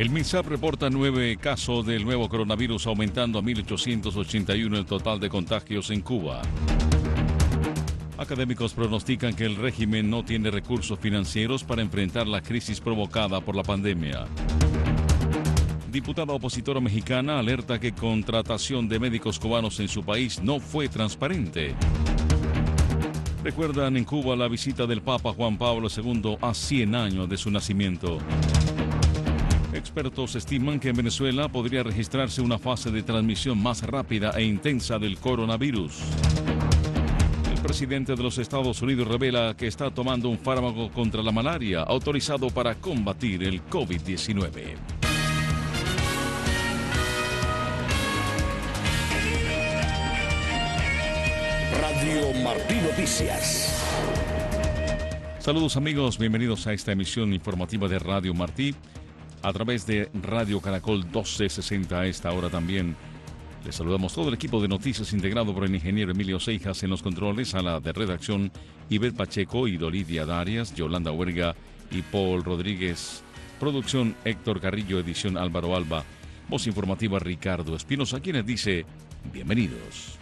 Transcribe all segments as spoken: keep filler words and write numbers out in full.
El MINSAP reporta nueve casos del nuevo coronavirus, aumentando a mil ochocientos ochenta y uno el total de contagios en Cuba. Académicos pronostican que el régimen no tiene recursos financieros para enfrentar la crisis provocada por la pandemia. Diputada opositora mexicana alerta que contratación de médicos cubanos en su país no fue transparente. Recuerdan en Cuba la visita del Papa Juan Pablo segundo a cien años de su nacimiento. Expertos estiman que en Venezuela podría registrarse una fase de transmisión más rápida e intensa del coronavirus. El presidente de los Estados Unidos revela que está tomando un fármaco contra la malaria autorizado para combatir el COVID diecinueve. Radio Martí Noticias. Saludos amigos, bienvenidos a esta emisión informativa de Radio Martí a través de Radio Caracol doce sesenta a esta hora también. Les saludamos todo el equipo de noticias integrado por el ingeniero Emilio Seijas en los controles, a la de redacción Ivette Pacheco y Dolidia Darias, Yolanda Huerga y Paul Rodríguez. Producción Héctor Carrillo, edición Álvaro Alba. Voz informativa Ricardo Espinosa, quienes dice bienvenidos.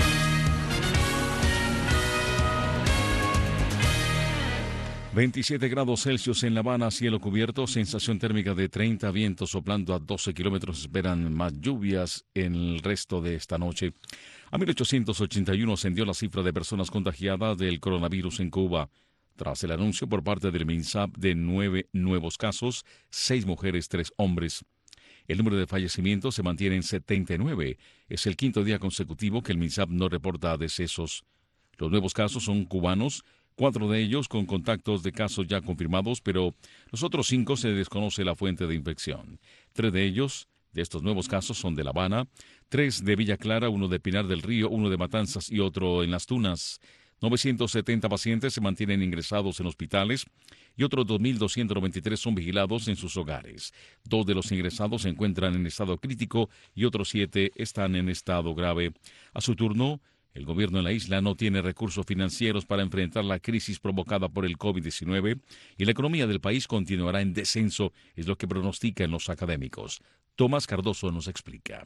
veintisiete grados Celsius en La Habana, cielo cubierto, sensación térmica de treinta, vientos soplando a doce kilómetros. Esperan más lluvias en el resto de esta noche. A mil ochocientos ochenta y uno ascendió la cifra de personas contagiadas del coronavirus en Cuba, tras el anuncio por parte del MINSAP de nueve nuevos casos, seis mujeres, tres hombres. El número de fallecimientos se mantiene en setenta y nueve. Es el quinto día consecutivo que el MINSAP no reporta decesos. Los nuevos casos son cubanos, cuatro de ellos con contactos de casos ya confirmados, pero los otros cinco se desconoce la fuente de infección. Tres de ellos, de estos nuevos casos, son de La Habana, tres de Villa Clara, uno de Pinar del Río, uno de Matanzas y otro en Las Tunas. novecientos setenta pacientes se mantienen ingresados en hospitales y otros dos mil doscientos noventa y tres son vigilados en sus hogares. Dos de los ingresados se encuentran en estado crítico y otros siete están en estado grave. A su turno, el gobierno de la isla no tiene recursos financieros para enfrentar la crisis provocada por el COVID diecinueve y la economía del país continuará en descenso, es lo que pronostican los académicos. Tomás Cardoso nos explica.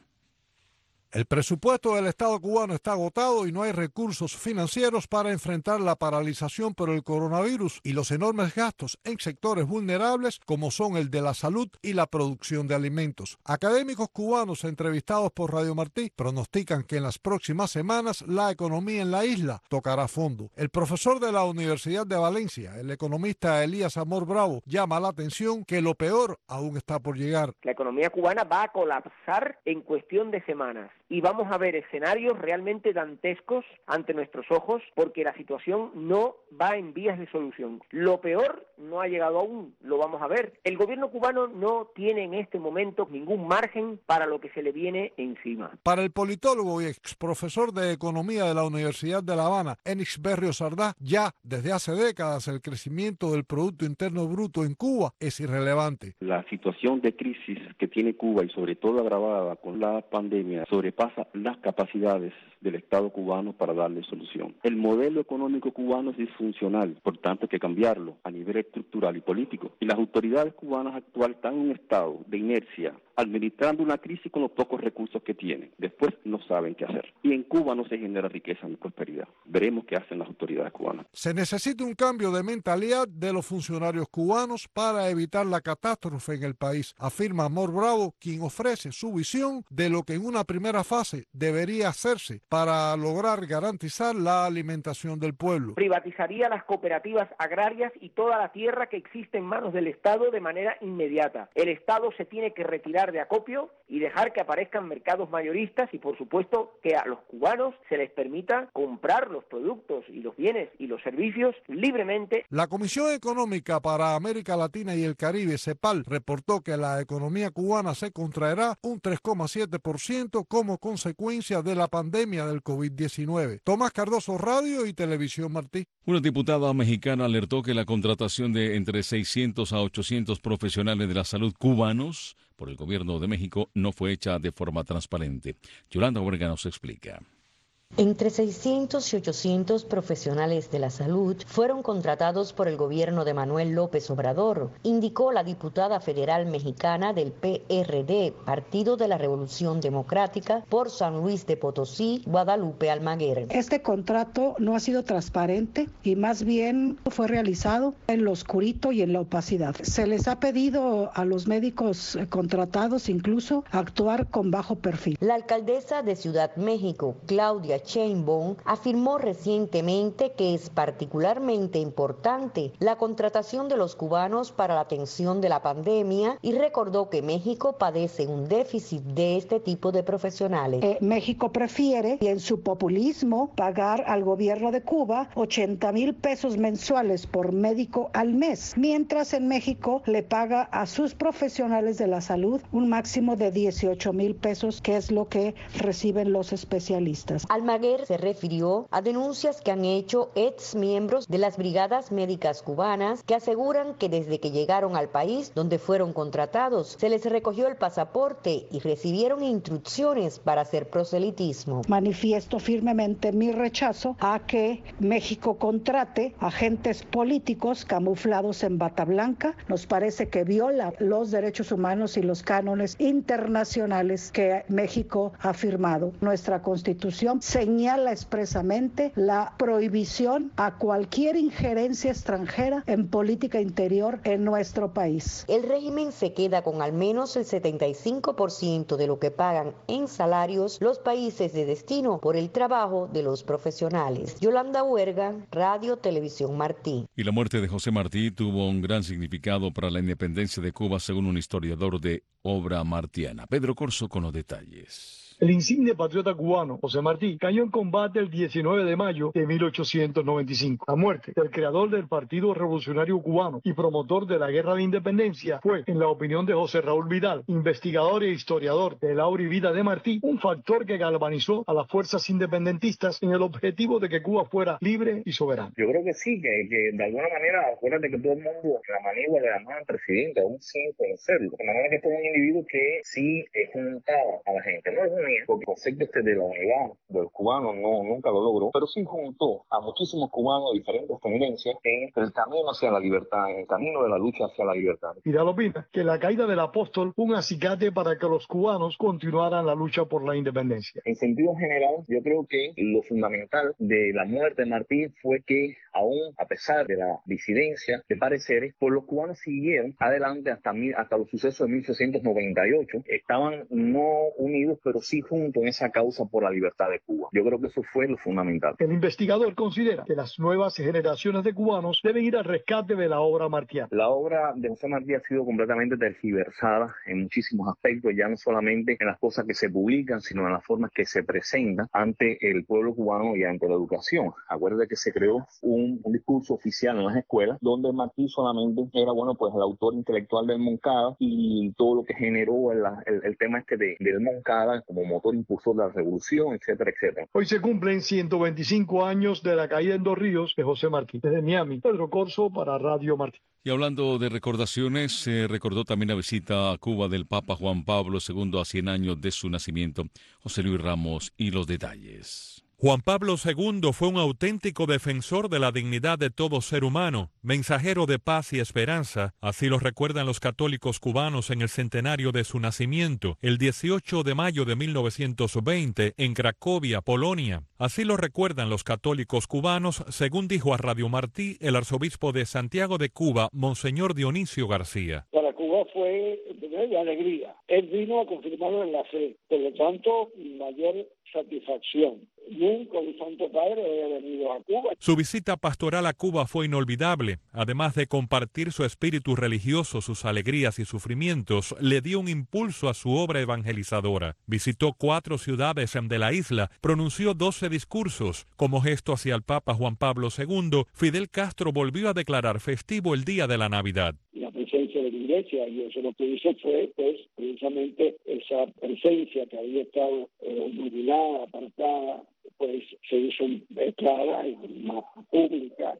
El presupuesto del Estado cubano está agotado y no hay recursos financieros para enfrentar la paralización por el coronavirus y los enormes gastos en sectores vulnerables como son el de la salud y la producción de alimentos. Académicos cubanos entrevistados por Radio Martí pronostican que en las próximas semanas la economía en la isla tocará fondo. El profesor de la Universidad de Valencia, el economista Elías Amor Bravo, llama la atención que lo peor aún está por llegar. La economía cubana va a colapsar en cuestión de semanas. Y vamos a ver escenarios realmente dantescos ante nuestros ojos porque la situación no va en vías de solución. Lo peor no ha llegado aún, lo vamos a ver. El gobierno cubano no tiene en este momento ningún margen para lo que se le viene encima. Para el politólogo y exprofesor de Economía de la Universidad de La Habana, Enix Berrio Sardá, ya desde hace décadas el crecimiento del Producto Interno Bruto en Cuba es irrelevante. La situación de crisis que tiene Cuba y sobre todo agravada con la pandemia sobre pasa las capacidades del Estado cubano para darle solución. El modelo económico cubano es disfuncional, por tanto hay que cambiarlo a nivel estructural y político. Y las autoridades cubanas actuales están en un estado de inercia, administrando una crisis con los pocos recursos que tienen. Después no saben qué hacer. Y en Cuba no se genera riqueza ni prosperidad. Veremos qué hacen las autoridades cubanas. Se necesita un cambio de mentalidad de los funcionarios cubanos para evitar la catástrofe en el país, afirma Amor Bravo, quien ofrece su visión de lo que en una primera fase debería hacerse para lograr garantizar la alimentación del pueblo. Privatizaría las cooperativas agrarias y toda la tierra que existe en manos del Estado de manera inmediata. El Estado se tiene que retirar de acopio y dejar que aparezcan mercados mayoristas y, por supuesto, que a los cubanos se les permita comprar los productos y los bienes y los servicios libremente. La Comisión Económica para América Latina y el Caribe, CEPAL, reportó que la economía cubana se contraerá un tres coma siete por ciento como consecuencia de la pandemia del COVID diecinueve. Tomás Cardoso, Radio y Televisión Martí. Una diputada mexicana alertó que la contratación de entre seiscientos a ochocientos profesionales de la salud cubanos por el gobierno de México no fue hecha de forma transparente. Yolanda Huerga nos explica. Entre seiscientos y ochocientos profesionales de la salud fueron contratados por el gobierno de Manuel López Obrador, indicó la diputada federal mexicana del P R D, Partido de la Revolución Democrática, por San Luis de Potosí, Guadalupe Almaguer. Este contrato no ha sido transparente y más bien fue realizado en lo oscurito y en la opacidad. Se les ha pedido a los médicos contratados incluso actuar con bajo perfil. La alcaldesa de Ciudad México, Claudia Sheinbaum, afirmó recientemente que es particularmente importante la contratación de los cubanos para la atención de la pandemia y recordó que México padece un déficit de este tipo de profesionales. Eh, México prefiere, y en su populismo, pagar al gobierno de Cuba ochenta mil pesos mensuales por médico al mes, mientras en México le paga a sus profesionales de la salud un máximo de dieciocho mil pesos, que es lo que reciben los especialistas. Almaguer se refirió a denuncias que han hecho ex miembros de las brigadas médicas cubanas que aseguran que desde que llegaron al país donde fueron contratados se les recogió el pasaporte y recibieron instrucciones para hacer proselitismo. Manifiesto firmemente mi rechazo a que México contrate agentes políticos camuflados en bata blanca. Nos parece que viola los derechos humanos y los cánones internacionales que México ha firmado. Nuestra Constitución señala expresamente la prohibición a cualquier injerencia extranjera en política interior en nuestro país. El régimen se queda con al menos el setenta y cinco por ciento de lo que pagan en salarios los países de destino por el trabajo de los profesionales. Yolanda Huerga, Radio Televisión Martí. Y la muerte de José Martí tuvo un gran significado para la independencia de Cuba, según un historiador de obra martiana. Pedro Corso con los detalles. El insigne patriota cubano José Martí cayó en combate el diecinueve de mayo de mil ochocientos noventa y cinco. La muerte del creador del Partido Revolucionario Cubano y promotor de la Guerra de Independencia fue, en la opinión de José Raúl Vidal, investigador e historiador de la obra y vida de Martí, un factor que galvanizó a las fuerzas independentistas en el objetivo de que Cuba fuera libre y soberana. Yo creo que sí, que, que de alguna manera, acuérdate que todo el mundo, la manigua le llamaba al presidente, aún sin conocerlo, de manera que este es un individuo que sí eh, juntaba a la gente, no es un porque el concepto este de la unidad de los cubanos no, nunca lo logró, pero sí juntó a muchísimos cubanos de diferentes tendencias en el camino hacia la libertad, en el camino de la lucha hacia la libertad. Vidal opina que la caída del apóstol fue un acicate para que los cubanos continuaran la lucha por la independencia. En sentido general, yo creo que lo fundamental de la muerte de Martí fue que, aún a pesar de la disidencia de pareceres, pues los cubanos siguieron adelante hasta, hasta los sucesos de mil ochocientos noventa y ocho. Estaban no unidos, pero sí junto en esa causa por la libertad de Cuba. Yo creo que eso fue lo fundamental. El investigador considera que las nuevas generaciones de cubanos deben ir al rescate de la obra martiana. La obra de José Martí ha sido completamente tergiversada en muchísimos aspectos, ya no solamente en las cosas que se publican, sino en las formas que se presentan ante el pueblo cubano y ante la educación. Acuérdate que se creó un, un discurso oficial en las escuelas donde Martí solamente era, bueno, pues el autor intelectual del Moncada y todo lo que generó el, el, el tema este de, del Moncada como motor impulsor de la revolución, etcétera, etcétera. Hoy se cumplen ciento veinticinco años de la caída en Dos Ríos de José Martí. Desde Miami, Pedro Corso para Radio Martí. Y hablando de recordaciones, se recordó también la visita a Cuba del Papa Juan Pablo segundo a cien años de su nacimiento. José Luis Ramos y los detalles. Juan Pablo segundo fue un auténtico defensor de la dignidad de todo ser humano, mensajero de paz y esperanza, así lo recuerdan los católicos cubanos en el centenario de su nacimiento, el dieciocho de mayo de mil novecientos veinte, en Cracovia, Polonia. Así lo recuerdan los católicos cubanos, según dijo a Radio Martí el arzobispo de Santiago de Cuba, Monseñor Dionisio García. Para Cuba fue de alegría. Él vino a confirmarlo en la fe, por lo tanto, mayor satisfacción. Nunca el Santo Padre había venido a Cuba. Su visita pastoral a Cuba fue inolvidable. Además de compartir su espíritu religioso, sus alegrías y sufrimientos, le dio un impulso a su obra evangelizadora. Visitó cuatro ciudades de la isla, pronunció doce discursos. Como gesto hacia el Papa Juan Pablo segundo, Fidel Castro volvió a declarar festivo el día de la Navidad. La presencia de la iglesia, y eso lo que hizo fue, pues, precisamente esa presencia que había estado eh, nubilada, apartada, pues se hizo clara y más pública.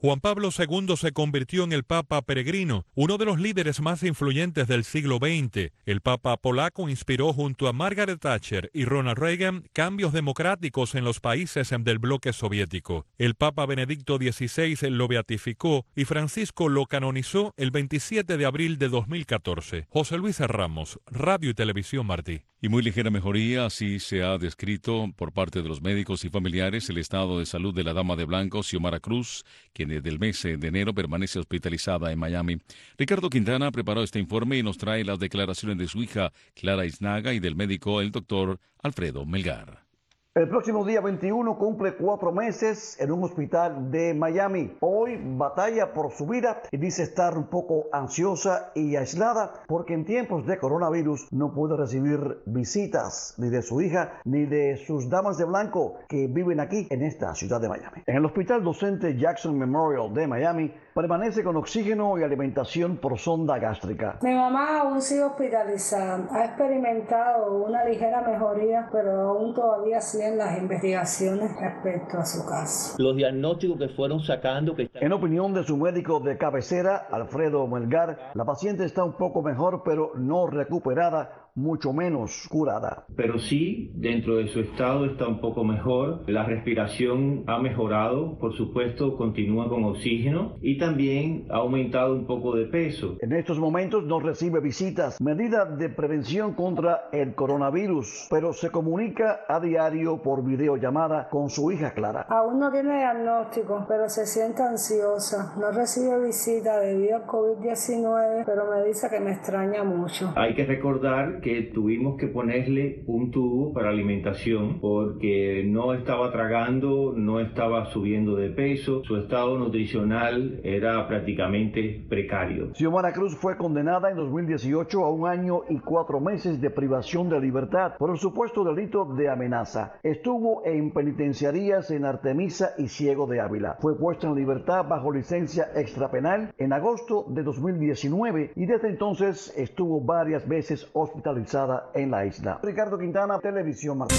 Juan Pablo segundo se convirtió en el Papa peregrino, uno de los líderes más influyentes del siglo veinte. El Papa polaco inspiró junto a Margaret Thatcher y Ronald Reagan cambios democráticos en los países del bloque soviético. El Papa Benedicto dieciséis lo beatificó y Francisco lo canonizó el veintisiete de abril de dos mil catorce. José Luis Ramos, Radio y Televisión Martí. Y muy ligera mejoría, así se ha descrito por parte de los médicos y familiares el estado de salud de la dama de blanco, Xiomara Cruz, quien desde el mes de enero permanece hospitalizada en Miami. Ricardo Quintana preparó este informe y nos trae las declaraciones de su hija, Clara Iznaga, y del médico, el doctor Alfredo Melgar. El próximo día veintiuno cumple cuatro meses en un hospital de Miami. Hoy batalla por su vida y dice estar un poco ansiosa y aislada porque en tiempos de coronavirus no puede recibir visitas ni de su hija ni de sus damas de blanco que viven aquí en esta ciudad de Miami. En el Hospital Docente Jackson Memorial de Miami permanece con oxígeno y alimentación por sonda gástrica. Mi mamá aún sigue hospitalizada. Ha experimentado una ligera mejoría, pero aún todavía sigue en las investigaciones respecto a su caso. Los diagnósticos que fueron sacando... Que están... En opinión de su médico de cabecera, Alfredo Melgar, la paciente está un poco mejor, pero no recuperada, mucho menos curada. Pero sí, dentro de su estado está un poco mejor. La respiración ha mejorado, por supuesto, continúa con oxígeno y también ha aumentado un poco de peso. En estos momentos no recibe visitas, medida de prevención contra el coronavirus, pero se comunica a diario por videollamada con su hija Clara. Aún no tiene diagnóstico, pero se siente ansiosa. No recibe visita debido al COVID diecinueve, pero me dice que me extraña mucho. Hay que recordar que tuvimos que ponerle un tubo para alimentación porque no estaba tragando, no estaba subiendo de peso, su estado nutricional era prácticamente precario. Xiomara Cruz fue condenada en dos mil dieciocho a un año y cuatro meses de privación de libertad por el supuesto delito de amenaza. Estuvo en penitenciarías en Artemisa y Ciego de Ávila. Fue puesta en libertad bajo licencia extrapenal en agosto de dos mil diecinueve y desde entonces estuvo varias veces hospitalizada en la isla. Ricardo Quintana, Televisión Martí.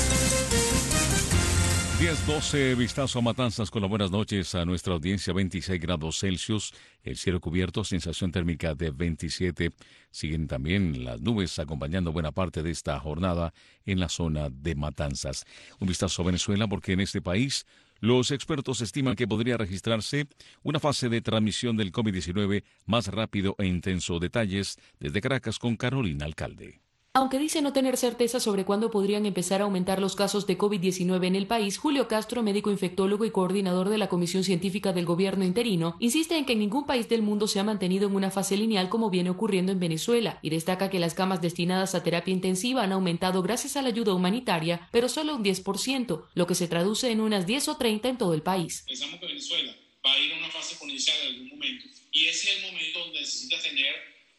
diez doce, vistazo a Matanzas con las buenas noches a nuestra audiencia. Veintiséis grados Celsius, el cielo cubierto, sensación térmica de veintisiete. Siguen también las nubes acompañando buena parte de esta jornada en la zona de Matanzas. Un vistazo a Venezuela porque en este país los expertos estiman que podría registrarse una fase de transmisión del COVID diecinueve más rápido e intenso. Detalles desde Caracas con Carolina Alcalde. Aunque dice no tener certeza sobre cuándo podrían empezar a aumentar los casos de COVID diecinueve en el país, Julio Castro, médico infectólogo y coordinador de la Comisión Científica del Gobierno interino, insiste en que en ningún país del mundo se ha mantenido en una fase lineal como viene ocurriendo en Venezuela, y destaca que las camas destinadas a terapia intensiva han aumentado gracias a la ayuda humanitaria, pero solo un diez por ciento, lo que se traduce en unas diez o treinta en todo el país. Pensamos que Venezuela va a ir a una fase exponencial en algún momento, y ese es el momento donde necesitas tener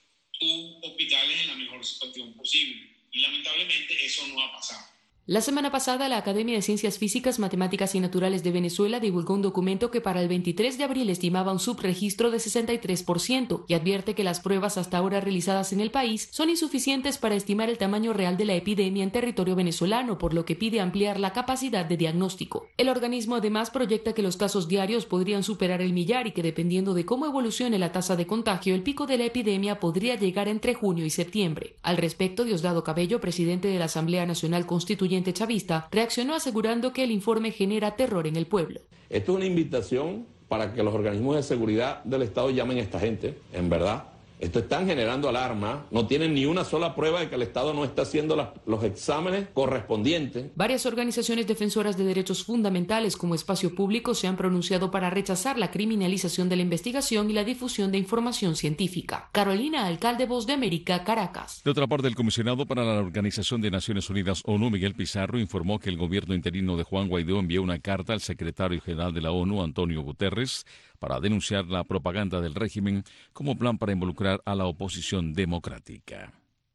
tus hospitales en la mejor situación posible. Y lamentablemente eso no ha pasado. La semana pasada, la Academia de Ciencias Físicas, Matemáticas y Naturales de Venezuela divulgó un documento que para el veintitrés de abril estimaba un subregistro de sesenta y tres por ciento y advierte que las pruebas hasta ahora realizadas en el país son insuficientes para estimar el tamaño real de la epidemia en territorio venezolano, por lo que pide ampliar la capacidad de diagnóstico. El organismo además proyecta que los casos diarios podrían superar el millar y que dependiendo de cómo evolucione la tasa de contagio, el pico de la epidemia podría llegar entre junio y septiembre. Al respecto, Diosdado Cabello, presidente de la Asamblea Nacional Constituyente chavista, reaccionó asegurando que el informe genera terror en el pueblo. Esto es una invitación para que los organismos de seguridad del Estado llamen a esta gente, en verdad. Esto están generando alarma, no tienen ni una sola prueba de que el Estado no está haciendo las, los exámenes correspondientes. Varias organizaciones defensoras de derechos fundamentales como Espacio Público se han pronunciado para rechazar la criminalización de la investigación y la difusión de información científica. Carolina Alcalde, Voz de América, Caracas. De otra parte, el comisionado para la Organización de Naciones Unidas, ONU, Miguel Pizarro, informó que el gobierno interino de Juan Guaidó envió una carta al secretario general de la ONU, Antonio Guterres, para denunciar la propaganda del régimen como plan para involucrar a la oposición democrática.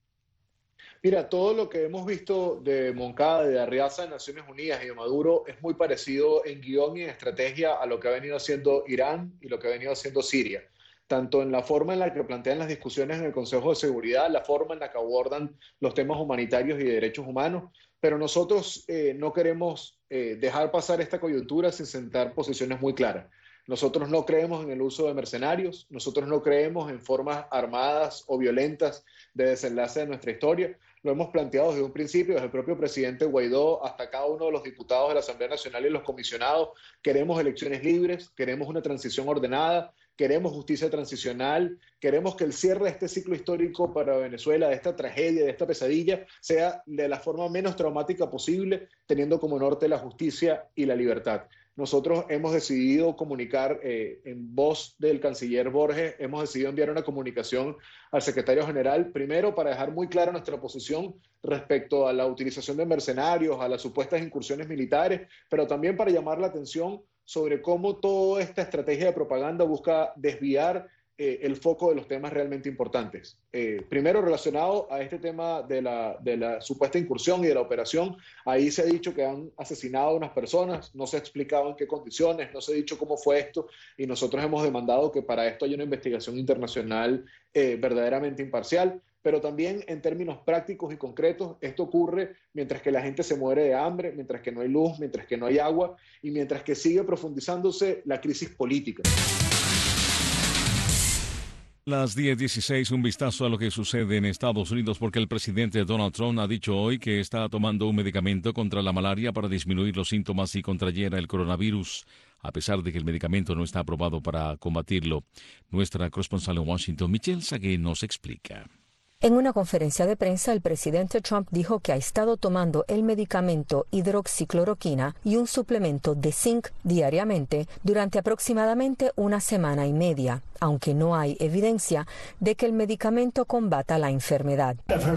Mira, todo lo que hemos visto de Moncada, de Arriaza, de Naciones Unidas y de Maduro es muy parecido en guión y en estrategia a lo que ha venido haciendo Irán y lo que ha venido haciendo Siria. Tanto en la forma en la que plantean las discusiones en el Consejo de Seguridad, la forma en la que abordan los temas humanitarios y de derechos humanos, pero nosotros eh, no queremos eh, dejar pasar esta coyuntura sin sentar posiciones muy claras. Nosotros no creemos en el uso de mercenarios, nosotros no creemos en formas armadas o violentas de desenlace de nuestra historia. Lo hemos planteado desde un principio, desde el propio presidente Guaidó hasta cada uno de los diputados de la Asamblea Nacional y los comisionados. Queremos elecciones libres, queremos una transición ordenada, queremos justicia transicional, queremos que el cierre de este ciclo histórico para Venezuela, de esta tragedia, de esta pesadilla, sea de la forma menos traumática posible, teniendo como norte la justicia y la libertad. Nosotros hemos decidido comunicar eh, en voz del canciller Borges, hemos decidido enviar una comunicación al secretario general, primero para dejar muy clara nuestra posición respecto a la utilización de mercenarios, a las supuestas incursiones militares, pero también para llamar la atención sobre cómo toda esta estrategia de propaganda busca desviar eh, el foco de los temas realmente importantes. Eh, primero, relacionado a este tema de la, de la supuesta incursión y de la operación, ahí se ha dicho que han asesinado a unas personas, no se ha explicado en qué condiciones, no se ha dicho cómo fue esto, y nosotros hemos demandado que para esto haya una investigación internacional eh, verdaderamente imparcial. Pero también en términos prácticos y concretos, esto ocurre mientras que la gente se muere de hambre, mientras que no hay luz, mientras que no hay agua y mientras que sigue profundizándose la crisis política. Las diez dieciséis, un vistazo a lo que sucede en Estados Unidos porque el presidente Donald Trump ha dicho hoy que está tomando un medicamento contra la malaria para disminuir los síntomas si contrayera el coronavirus, a pesar de que el medicamento no está aprobado para combatirlo. Nuestra corresponsal en Washington, Michelle Sagué, nos explica. En una conferencia de prensa, el presidente Trump dijo que ha estado tomando el medicamento hidroxicloroquina y un suplemento de zinc diariamente durante aproximadamente una semana y media, aunque no hay evidencia de que el medicamento combata la enfermedad.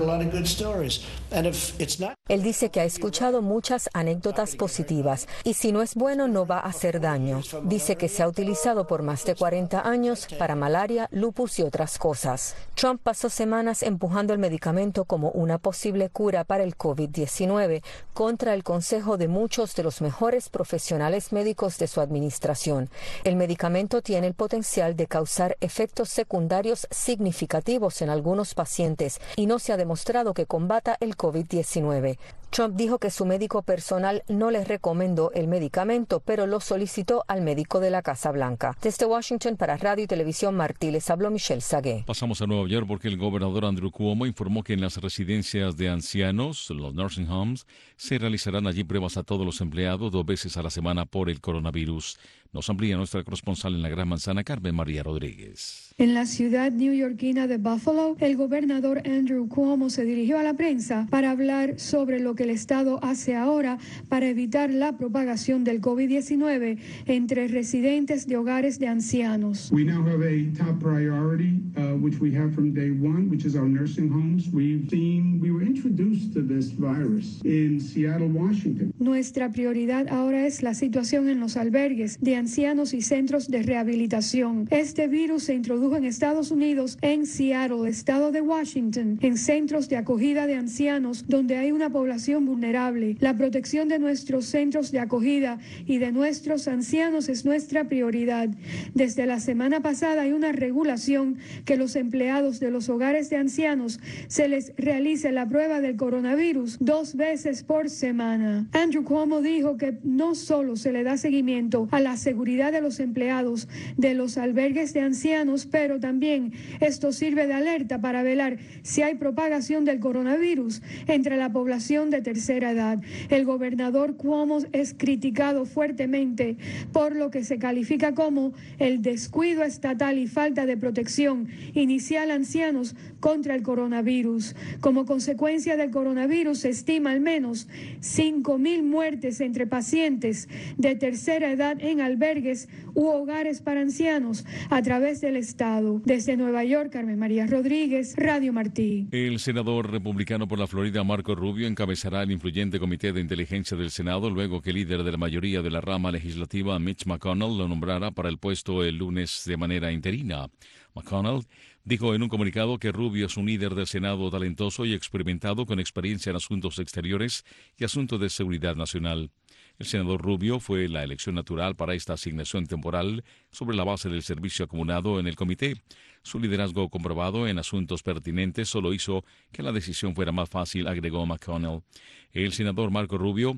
Él dice que ha escuchado muchas anécdotas positivas y si no es bueno no va a hacer daño. Dice que se ha utilizado por más de cuarenta años para malaria, lupus y otras cosas. Trump pasó semanas empujando el medicamento como una posible cura para el COVID diecinueve contra el consejo de muchos de los mejores profesionales médicos de su administración. El medicamento tiene el potencial de causar efectos secundarios significativos en algunos pacientes y no se ha demostrado que combata el COVID diecinueve. Trump dijo que su médico personal no le recomendó el medicamento, pero lo solicitó al médico de la Casa Blanca. Desde Washington para Radio y Televisión Martí les habló Michelle Sagué. Pasamos a Nueva York porque el gobernador Andrew Cuomo informó que en las residencias de ancianos, los nursing homes, se realizarán allí pruebas a todos los empleados dos veces a la semana por el coronavirus. Nos amplía nuestra corresponsal en la Gran Manzana, Carmen María Rodríguez. En la ciudad neoyorquina de Buffalo, el gobernador Andrew Cuomo se dirigió a la prensa para hablar sobre lo que el Estado hace ahora para evitar la propagación del COVID diecinueve entre residentes de hogares de ancianos. We now have a top priority, uh, which we have from day one, which is our nursing homes. We've seen, we were introduced to this virus in Seattle, Washington. Nuestra prioridad ahora es la situación en los albergues de ancianos y centros de rehabilitación. Este virus se introdujo en Estados Unidos, en Seattle, estado de Washington, en centros de acogida de ancianos donde hay una población vulnerable. La protección de nuestros centros de acogida y de nuestros ancianos es nuestra prioridad. Desde la semana pasada hay una regulación que los empleados de los hogares de ancianos se les realice la prueba del coronavirus dos veces por semana. Andrew Cuomo dijo que no solo se le da seguimiento a la seguridad de los empleados de los albergues de ancianos, pero también esto sirve de alerta para velar si hay propagación del coronavirus entre la población de tercera edad. El gobernador Cuomo es criticado fuertemente por lo que se califica como el descuido estatal y falta de protección inicial a ancianos contra el coronavirus. Como consecuencia del coronavirus se estima al menos cinco mil muertes entre pacientes de tercera edad en albergues u hogares para ancianos a través del Estado. Desde Nueva York, Carmen María Rodríguez, Radio Martí. El senador republicano por la Florida, Marco Rubio, encabezará el influyente Comité de Inteligencia del Senado luego que el líder de la mayoría de la rama legislativa, Mitch McConnell, lo nombrara para el puesto el lunes de manera interina. McConnell dijo en un comunicado que Rubio es un líder del Senado talentoso y experimentado con experiencia en asuntos exteriores y asuntos de seguridad nacional. El senador Rubio fue la elección natural para esta asignación temporal sobre la base del servicio acumulado en el comité. Su liderazgo comprobado en asuntos pertinentes solo hizo que la decisión fuera más fácil, agregó McConnell. El senador Marco Rubio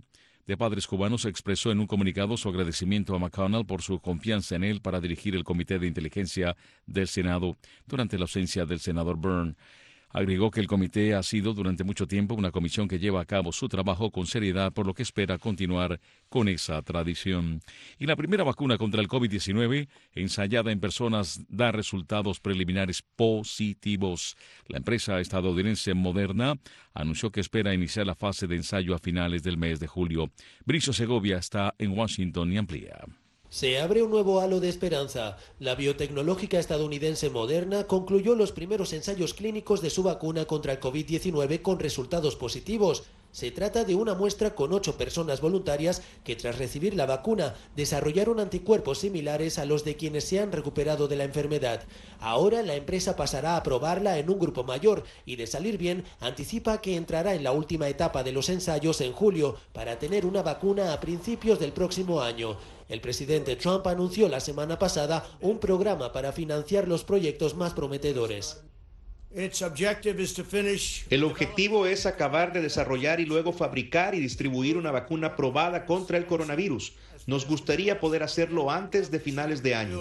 de Padres Cubanos expresó en un comunicado su agradecimiento a McConnell por su confianza en él para dirigir el Comité de Inteligencia del Senado durante la ausencia del senador Byrne. Agregó que el comité ha sido durante mucho tiempo una comisión que lleva a cabo su trabajo con seriedad, por lo que espera continuar con esa tradición. Y la primera vacuna contra el COVID diecinueve, ensayada en personas, da resultados preliminares positivos. La empresa estadounidense Moderna anunció que espera iniciar la fase de ensayo a finales del mes de julio. Bricio Segovia está en Washington y amplía. Se abre un nuevo halo de esperanza. La biotecnológica estadounidense Moderna concluyó los primeros ensayos clínicos de su vacuna contra el COVID diecinueve con resultados positivos. Se trata de una muestra con ocho personas voluntarias que tras recibir la vacuna desarrollaron anticuerpos similares a los de quienes se han recuperado de la enfermedad. Ahora la empresa pasará a probarla en un grupo mayor y, de salir bien, anticipa que entrará en la última etapa de los ensayos en julio para tener una vacuna a principios del próximo año. El presidente Trump anunció la semana pasada un programa para financiar los proyectos más prometedores. El objetivo es acabar de desarrollar y luego fabricar y distribuir una vacuna probada contra el coronavirus. Nos gustaría poder hacerlo antes de finales de año.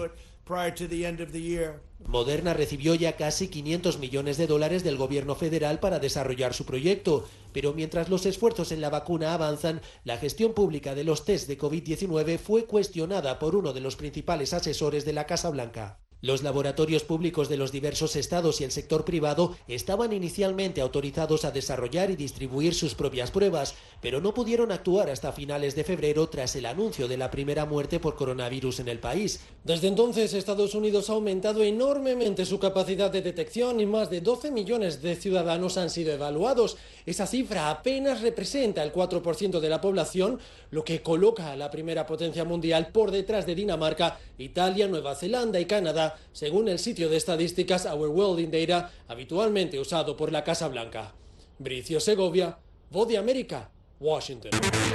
Moderna recibió ya casi quinientos millones de dólares del gobierno federal para desarrollar su proyecto, pero mientras los esfuerzos en la vacuna avanzan, la gestión pública de los test de COVID diecinueve fue cuestionada por uno de los principales asesores de la Casa Blanca. Los laboratorios públicos de los diversos estados y el sector privado estaban inicialmente autorizados a desarrollar y distribuir sus propias pruebas, pero no pudieron actuar hasta finales de febrero tras el anuncio de la primera muerte por coronavirus en el país. Desde entonces, Estados Unidos ha aumentado enormemente su capacidad de detección y más de doce millones de ciudadanos han sido evaluados. Esa cifra apenas representa el cuatro por ciento de la población, lo que coloca a la primera potencia mundial por detrás de Dinamarca, Italia, Nueva Zelanda y Canadá, según el sitio de estadísticas Our World in Data, habitualmente usado por la Casa Blanca. Bricio Segovia, Voz de América, Washington.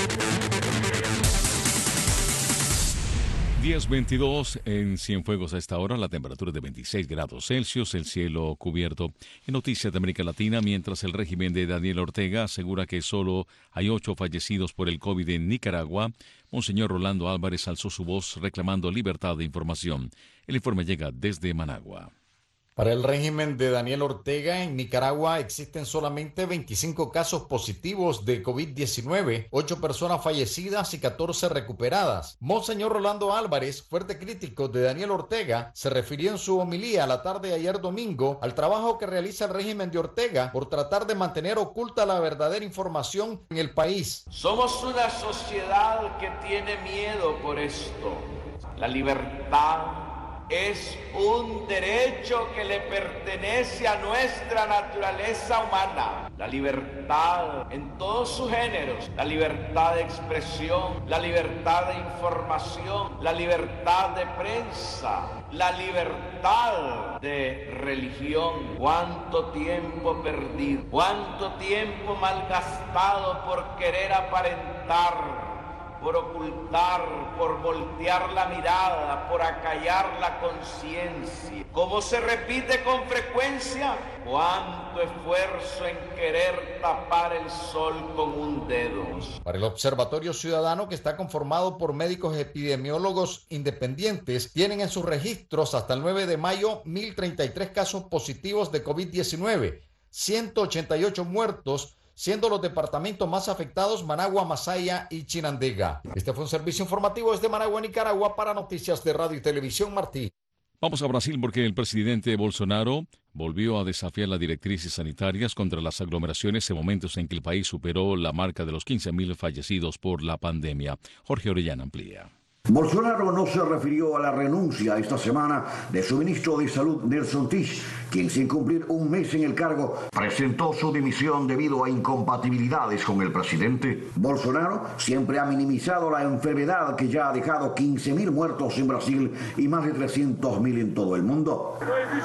diez veintidós en Cienfuegos a esta hora, la temperatura es de veintiséis grados Celsius, el cielo cubierto. En noticias de América Latina, mientras el régimen de Daniel Ortega asegura que solo hay ocho fallecidos por el COVID en Nicaragua, Monseñor Rolando Álvarez alzó su voz reclamando libertad de información. El informe llega desde Managua. Para el régimen de Daniel Ortega, en Nicaragua existen solamente veinticinco casos positivos de COVID diecinueve, ocho personas fallecidas y catorce recuperadas. Monseñor Rolando Álvarez, fuerte crítico de Daniel Ortega, se refirió en su homilía a la tarde de ayer domingo al trabajo que realiza el régimen de Ortega por tratar de mantener oculta la verdadera información en el país. Somos una sociedad que tiene miedo por esto. La libertad es un derecho que le pertenece a nuestra naturaleza humana. La libertad en todos sus géneros, la libertad de expresión, la libertad de información, la libertad de prensa, la libertad de religión. ¿Cuánto tiempo perdido? ¿Cuánto tiempo malgastado por querer aparentar, por ocultar, por voltear la mirada, por acallar la conciencia? Como se repite con frecuencia, cuánto esfuerzo en querer tapar el sol con un dedo. Para el Observatorio Ciudadano, que está conformado por médicos epidemiólogos independientes, tienen en sus registros hasta el nueve de mayo mil treinta y tres casos positivos de COVID diecinueve, ciento ochenta y ocho muertos, siendo los departamentos más afectados Managua, Masaya y Chinandega. Este fue un servicio informativo desde Managua, Nicaragua, para Noticias de Radio y Televisión Martí. Vamos a Brasil porque el presidente Bolsonaro volvió a desafiar las directrices sanitarias contra las aglomeraciones en momentos en que el país superó la marca de los quince mil fallecidos por la pandemia. Jorge Orellana amplía. Bolsonaro no se refirió a la renuncia esta semana de su ministro de Salud, Nelson Teich, quien sin cumplir un mes en el cargo presentó su dimisión debido a incompatibilidades con el presidente. Bolsonaro siempre ha minimizado la enfermedad que ya ha dejado quince mil muertos en Brasil y más de trescientos mil en todo el mundo.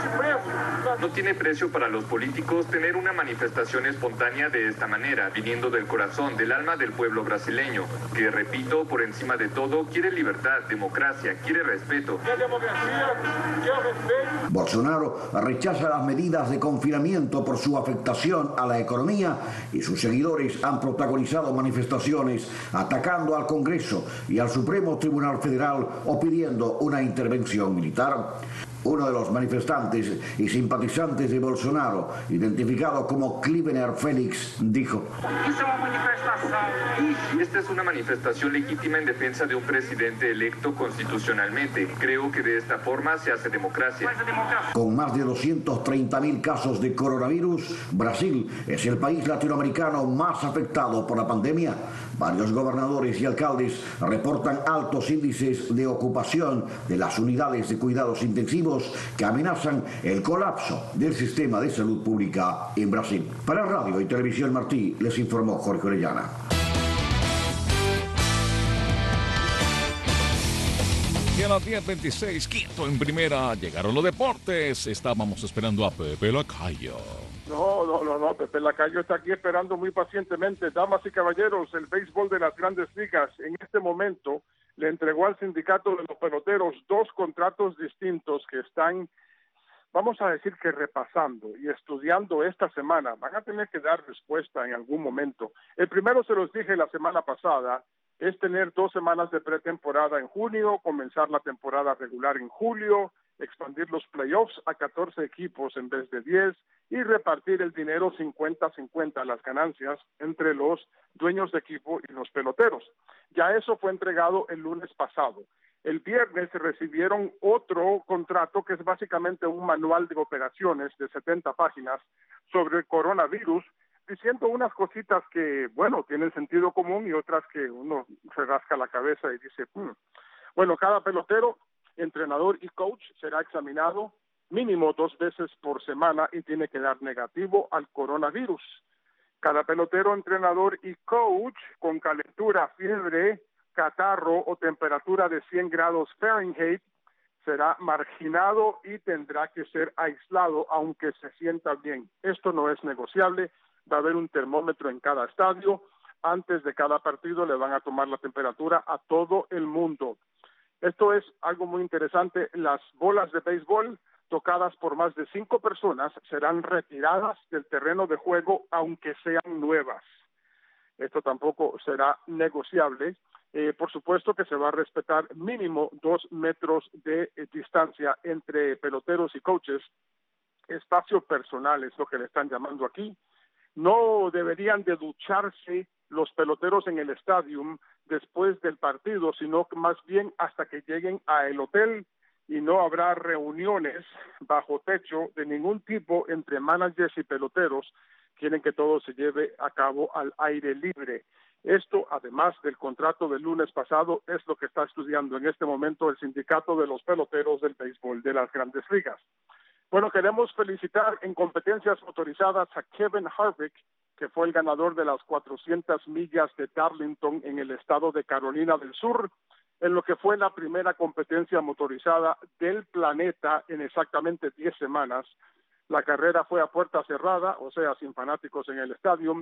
No tiene precio para los políticos tener una manifestación espontánea de esta manera, viniendo del corazón, del alma del pueblo brasileño, que, repito, por encima de todo, quiere libertad. Libertad, democracia, quiere respeto. Bolsonaro rechaza rechaza las medidas de confinamiento por su afectación a la economía y sus seguidores han protagonizado manifestaciones atacando al Congreso y al Supremo Tribunal Federal o pidiendo una intervención militar. Uno de los manifestantes y simpatizantes de Bolsonaro, identificado como Clivener Félix, dijo: Esta es una manifestación legítima en defensa de un presidente electo constitucionalmente. Creo que de esta forma se hace democracia. Con más de doscientos treinta mil casos de coronavirus, Brasil es el país latinoamericano más afectado por la pandemia. Varios gobernadores y alcaldes reportan altos índices de ocupación de las unidades de cuidados intensivos que amenazan el colapso del sistema de salud pública en Brasil. Para Radio y Televisión Martí, les informó Jorge Orellana. Y a las diez veintiséis, quieto en primera, llegaron los deportes. Estábamos esperando a Pepe Lacayo. No, no, no, no, Pepe Lacayo está aquí esperando muy pacientemente. Damas y caballeros, el béisbol de las Grandes Ligas en este momento le entregó al sindicato de los peloteros dos contratos distintos que están, vamos a decir que repasando y estudiando esta semana. Van a tener que dar respuesta en algún momento. El primero, se los dije la semana pasada, es tener dos semanas de pretemporada en junio, comenzar la temporada regular en julio, expandir los playoffs a catorce equipos en vez de diez y repartir el dinero cincuenta cincuenta, las ganancias, entre los dueños de equipo y los peloteros. Ya eso fue entregado el lunes pasado. El viernes recibieron otro contrato que es básicamente un manual de operaciones de setenta páginas sobre el coronavirus, diciendo unas cositas que, bueno, tienen sentido común y otras que uno se rasca la cabeza y dice, hmm. Bueno, cada pelotero, entrenador y coach será examinado mínimo dos veces por semana y tiene que dar negativo al coronavirus. Cada pelotero, entrenador y coach con calentura, fiebre, catarro o temperatura de cien grados Fahrenheit será marginado y tendrá que ser aislado aunque se sienta bien. Esto no es negociable. Va a haber un termómetro en cada estadio. Antes de cada partido le van a tomar la temperatura a todo el mundo. Esto es algo muy interesante. Las bolas de béisbol tocadas por más de cinco personas serán retiradas del terreno de juego aunque sean nuevas. Esto tampoco será negociable. Eh, por supuesto que se va a respetar mínimo dos metros de eh, distancia entre peloteros y coaches. Espacio personal es lo que le están llamando aquí. No deberían de ducharse los peloteros en el estadio después del partido, sino más bien hasta que lleguen al hotel, y no habrá reuniones bajo techo de ningún tipo entre managers y peloteros. Quieren que todo se lleve a cabo al aire libre. Esto, además del contrato del lunes pasado, es lo que está estudiando en este momento el sindicato de los peloteros del béisbol de las Grandes Ligas. Bueno, queremos felicitar en competencias motorizadas a Kevin Harvick, que fue el ganador de las cuatrocientas millas de Darlington en el estado de Carolina del Sur, en lo que fue la primera competencia motorizada del planeta en exactamente diez semanas. La carrera fue a puerta cerrada, o sea, sin fanáticos en el estadio,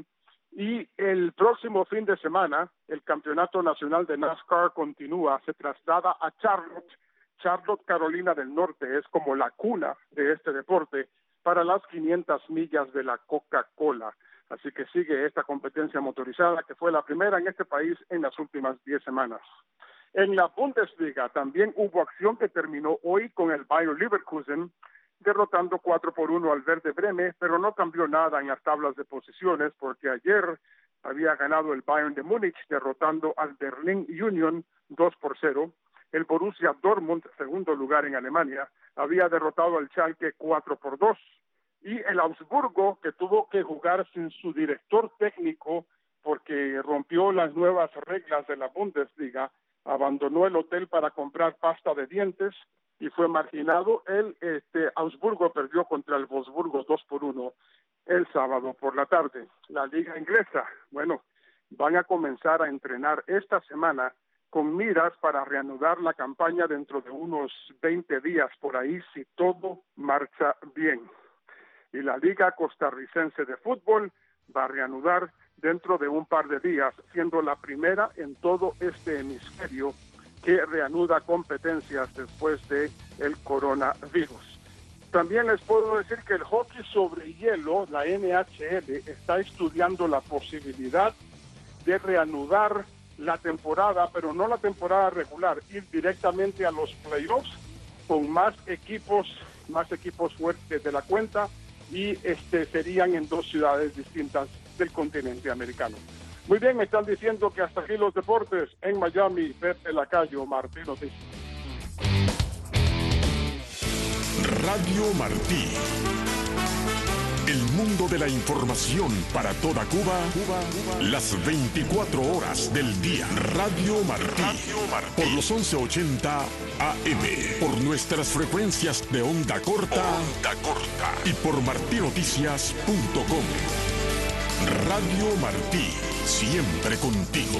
y el próximo fin de semana el Campeonato Nacional de NASCAR continúa, se traslada a Charlotte. Charlotte, Carolina del Norte, es como la cuna de este deporte para las quinientas millas de la Coca-Cola. Así que sigue esta competencia motorizada, que fue la primera en este país en las últimas diez semanas. En la Bundesliga también hubo acción que terminó hoy con el Bayer Leverkusen derrotando cuatro por uno al Werder Bremen, pero no cambió nada en las tablas de posiciones porque ayer había ganado el Bayern de Múnich derrotando al Berlin Union dos por cero. El Borussia Dortmund, segundo lugar en Alemania, había derrotado al Schalke cuatro por dos. Y el Augsburgo, que tuvo que jugar sin su director técnico porque rompió las nuevas reglas de la Bundesliga, abandonó el hotel para comprar pasta de dientes y fue marginado. El este, Augsburgo perdió contra el Wolfsburgo dos por uno el sábado por la tarde. La liga inglesa, bueno, van a comenzar a entrenar esta semana con miras para reanudar la campaña dentro de unos veinte días por ahí, si todo marcha bien. Y la Liga Costarricense de Fútbol va a reanudar dentro de un par de días, siendo la primera en todo este hemisferio que reanuda competencias después de el coronavirus. También les puedo decir que el hockey sobre hielo, la N H L, está estudiando la posibilidad de reanudar la temporada, pero no la temporada regular, ir directamente a los playoffs con más equipos, más equipos fuertes de la cuenta, y este serían en dos ciudades distintas del continente americano. Muy bien, me están diciendo que hasta aquí los deportes en Miami. Pepe Lacayo, Martí Noticias. Radio Martí. El mundo de la información para toda Cuba, Cuba, Cuba. Las veinticuatro horas del día. Radio Martí. Radio Martí. Por los once ochenta A M. Por nuestras frecuencias de onda corta. Onda corta. Y por martí noticias punto com. Radio Martí. Siempre contigo.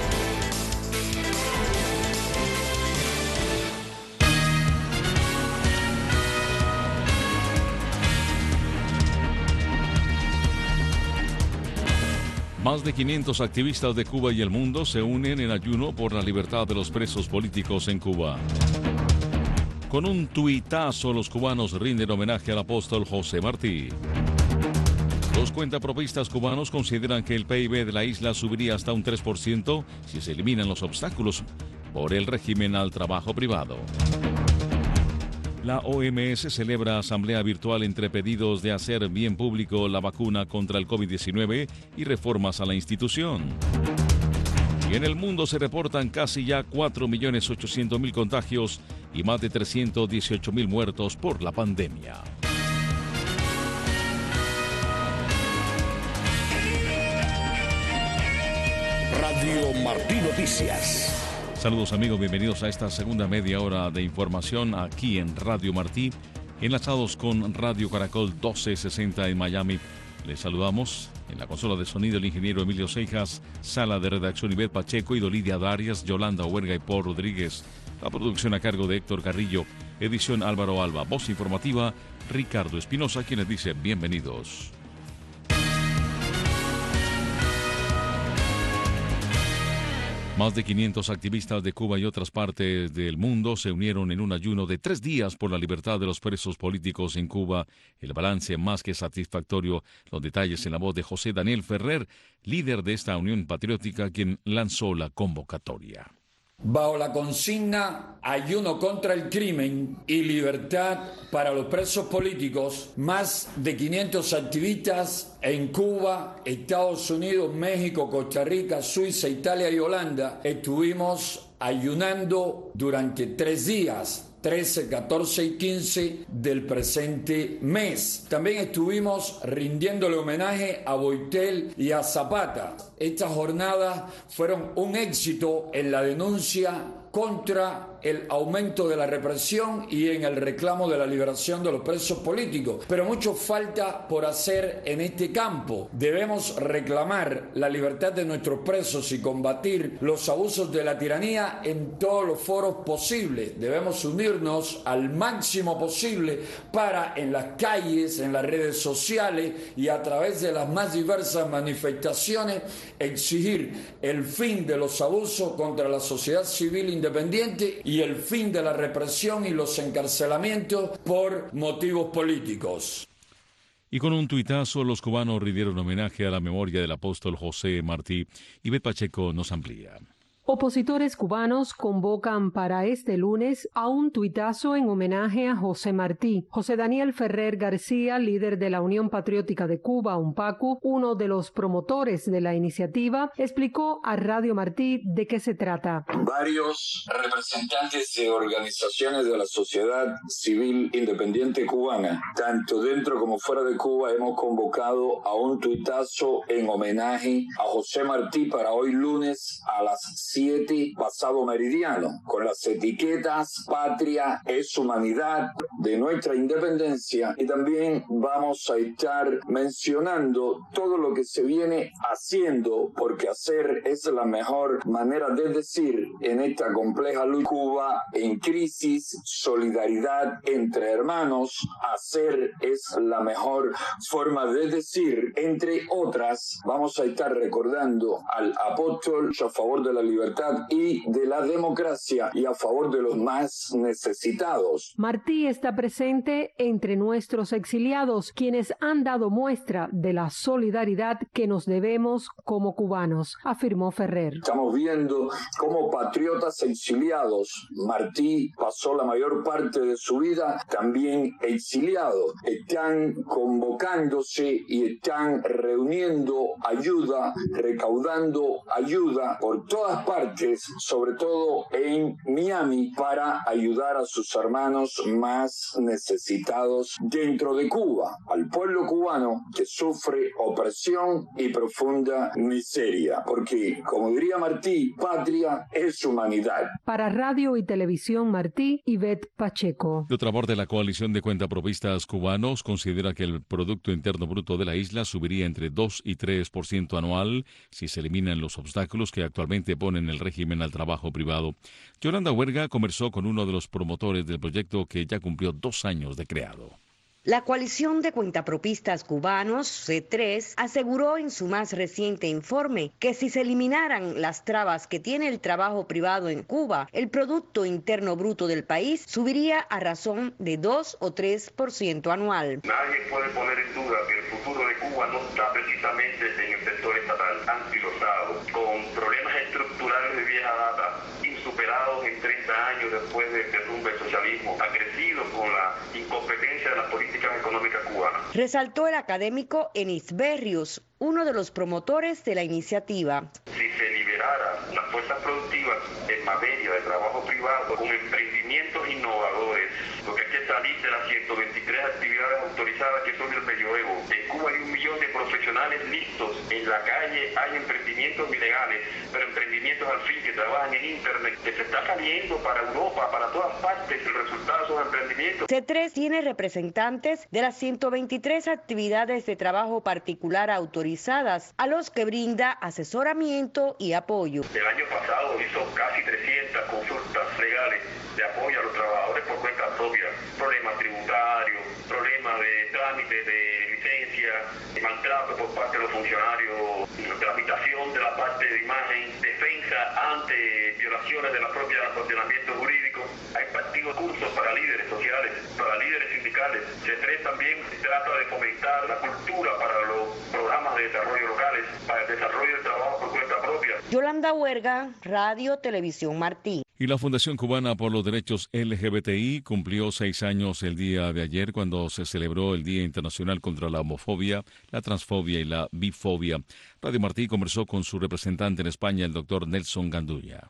Más de quinientos activistas de Cuba y el mundo se unen en ayuno por la libertad de los presos políticos en Cuba. Con un tuitazo, los cubanos rinden homenaje al apóstol José Martí. Los cuentapropistas cubanos consideran que el P I B de la isla subiría hasta un tres por ciento si se eliminan los obstáculos por el régimen al trabajo privado. La O M S celebra asamblea virtual entre pedidos de hacer bien público la vacuna contra el COVID diecinueve y reformas a la institución. Y en el mundo se reportan casi ya cuatro millones ochocientos mil contagios y más de trescientos dieciocho mil muertos por la pandemia. Radio Martí Noticias. Saludos amigos, bienvenidos a esta segunda media hora de información aquí en Radio Martí, enlazados con Radio Caracol doce sesenta en Miami. Les saludamos en la consola de sonido el ingeniero Emilio Seijas, sala de redacción Ivette Pacheco, Idolidia Darias, Yolanda Huerga y Paul Rodríguez. La producción a cargo de Héctor Carrillo, edición Álvaro Alba, voz informativa Ricardo Espinosa, quienes dicen bienvenidos. Más de quinientos activistas de Cuba y otras partes del mundo se unieron en un ayuno de tres días por la libertad de los presos políticos en Cuba. El balance más que satisfactorio. Los detalles en la voz de José Daniel Ferrer, líder de esta Unión Patriótica, quien lanzó la convocatoria. Bajo la consigna Ayuno contra el crimen y libertad para los presos políticos, más de quinientos activistas en Cuba, Estados Unidos, México, Costa Rica, Suiza, Italia y Holanda estuvimos ayunando durante tres días. trece, catorce y quince del presente mes. También estuvimos rindiéndole homenaje a Boitel y a Zapata. Estas jornadas fueron un éxito en la denuncia contra el aumento de la represión y en el reclamo de la liberación de los presos políticos. Pero mucho falta por hacer en este campo. Debemos reclamar la libertad de nuestros presos y combatir los abusos de la tiranía en todos los foros posibles. Debemos unirnos al máximo posible para en las calles, en las redes sociales y a través de las más diversas manifestaciones exigir el fin de los abusos contra la sociedad civil independiente y el fin de la represión y los encarcelamientos por motivos políticos. Y con un tuitazo, los cubanos rindieron homenaje a la memoria del apóstol José Martí. Ivette Pacheco nos amplía. Opositores cubanos convocan para este lunes a un tuitazo en homenaje a José Martí. José Daniel Ferrer García, líder de la Unión Patriótica de Cuba, UNPACU, uno de los promotores de la iniciativa, explicó a Radio Martí de qué se trata. Varios representantes de organizaciones de la sociedad civil independiente cubana, tanto dentro como fuera de Cuba, hemos convocado a un tuitazo en homenaje a José Martí para hoy lunes a las siete pasado meridiano, con las etiquetas patria es humanidad de nuestra independencia, y también vamos a estar mencionando todo lo que se viene haciendo, porque hacer es la mejor manera de decir en esta compleja lucha. Cuba en crisis, solidaridad entre hermanos, hacer es la mejor forma de decir, entre otras. Vamos a estar recordando al apóstol a favor de la libertad y de la democracia y a favor de los más necesitados. Martí está está presente entre nuestros exiliados, quienes han dado muestra de la solidaridad que nos debemos como cubanos, afirmó Ferrer. Estamos viendo cómo patriotas exiliados, Martí pasó la mayor parte de su vida también exiliado, están convocándose y están reuniendo ayuda, recaudando ayuda por todas partes, sobre todo en Miami, para ayudar a sus hermanos más necesitados dentro de Cuba, al pueblo cubano que sufre opresión y profunda miseria, porque, como diría Martí, patria es humanidad. Para Radio y Televisión Martí, Ivette Pacheco. De otra parte, la coalición de cuentapropistas cubanos considera que el Producto Interno Bruto de la isla subiría entre dos y tres por ciento anual si se eliminan los obstáculos que actualmente ponen el régimen al trabajo privado. Yolanda Huerga conversó con uno de los promotores del proyecto que ya cumplió dos años de creado. La coalición de cuentapropistas cubanos, C tres, aseguró en su más reciente informe que si se eliminaran las trabas que tiene el trabajo privado en Cuba, el Producto Interno Bruto del país subiría a razón de dos o tres por ciento anual. Nadie puede poner en duda que el futuro de Cuba no está precisamente en el sector estatal, anquilosado, con problemas estructurales de vieja data, insuperados en treinta años después del derrumbe del socialismo, ha crecido con la incompetencia de las políticas económicas cubanas. Resaltó el académico Enis Berrios, uno de los promotores de la iniciativa. Si se liberara las fuerzas productivas en materia de trabajo privado con emprendimientos innovadores, porque hay que salir de las ciento veintitrés actividades autorizadas que son del medioevo. En Cuba hay un millón de profesionales listos, en la calle hay emprendimientos ilegales, pero emprendimientos al fin que trabajan en internet, que se está saliendo para Europa, para todas partes, el resultado de esos emprendimientos. C tres tiene representantes de las ciento veintitrés actividades de trabajo particular autorizadas, a los que brinda asesoramiento y apoyo. El año pasado hizo casi trescientas consultas legales de apoyo a los trabajadores por cuenta propia, problemas tributarios, problemas de trámite de licencia, maltrato por parte de los funcionarios, tramitación de la parte de imagen, defensa ante violaciones de la propia ordenamiento jurídico. Hay partidos cursos para líderes sociales, para líderes sindicales. C tres también trata de fomentar la cultura para los programas de desarrollo locales, para el desarrollo del trabajo por cuenta propia. Yolanda Huerga, Radio Televisión Martí. Y la Fundación Cubana por los Derechos L G B T I cumplió seis años el día de ayer cuando se celebró el Día Internacional contra la Homofobia, la Transfobia y la Bifobia. Radio Martí conversó con su representante en España, el doctor Nelson Gandulla.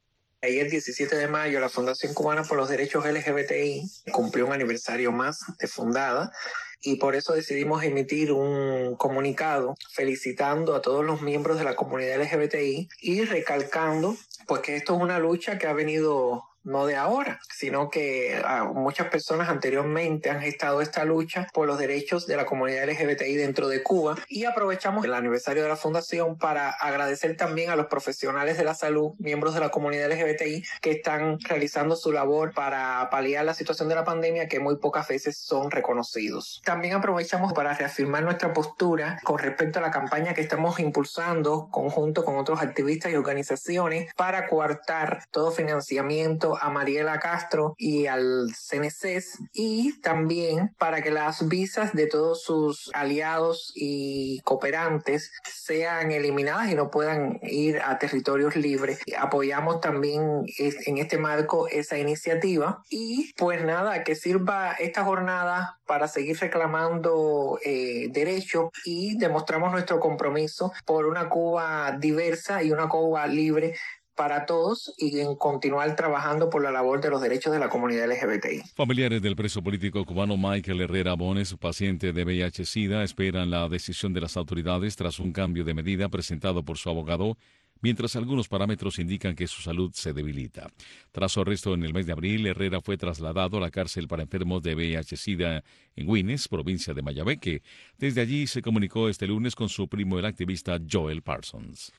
Ayer, diecisiete de mayo, la Fundación Cubana por los Derechos L G B T I cumplió un aniversario más de fundada y por eso decidimos emitir un comunicado felicitando a todos los miembros de la comunidad L G B T I y recalcando pues que esto es una lucha que ha venido no de ahora, sino que uh, muchas personas anteriormente han gestado esta lucha por los derechos de la comunidad L G B T I dentro de Cuba, y aprovechamos el aniversario de la Fundación para agradecer también a los profesionales de la salud, miembros de la comunidad L G B T I, que están realizando su labor para paliar la situación de la pandemia, que muy pocas veces son reconocidos. También aprovechamos para reafirmar nuestra postura con respecto a la campaña que estamos impulsando conjunto con otros activistas y organizaciones para coartar todo financiamiento a Mariela Castro y al C N C E S, y también para que las visas de todos sus aliados y cooperantes sean eliminadas y no puedan ir a territorios libres. Apoyamos también en este marco esa iniciativa y pues nada, que sirva esta jornada para seguir reclamando eh, derechos, y demostramos nuestro compromiso por una Cuba diversa y una Cuba libre para todos, y en continuar trabajando por la labor de los derechos de la comunidad L G B T I. Familiares del preso político cubano Michael Herrera Bones, paciente de V I H SIDA, esperan la decisión de las autoridades tras un cambio de medida presentado por su abogado, mientras algunos parámetros indican que su salud se debilita. Tras su arresto en el mes de abril, Herrera fue trasladado a la cárcel para enfermos de V I H SIDA en Güines, provincia de Mayabeque. Desde allí se comunicó este lunes con su primo, el activista Joel Parsons.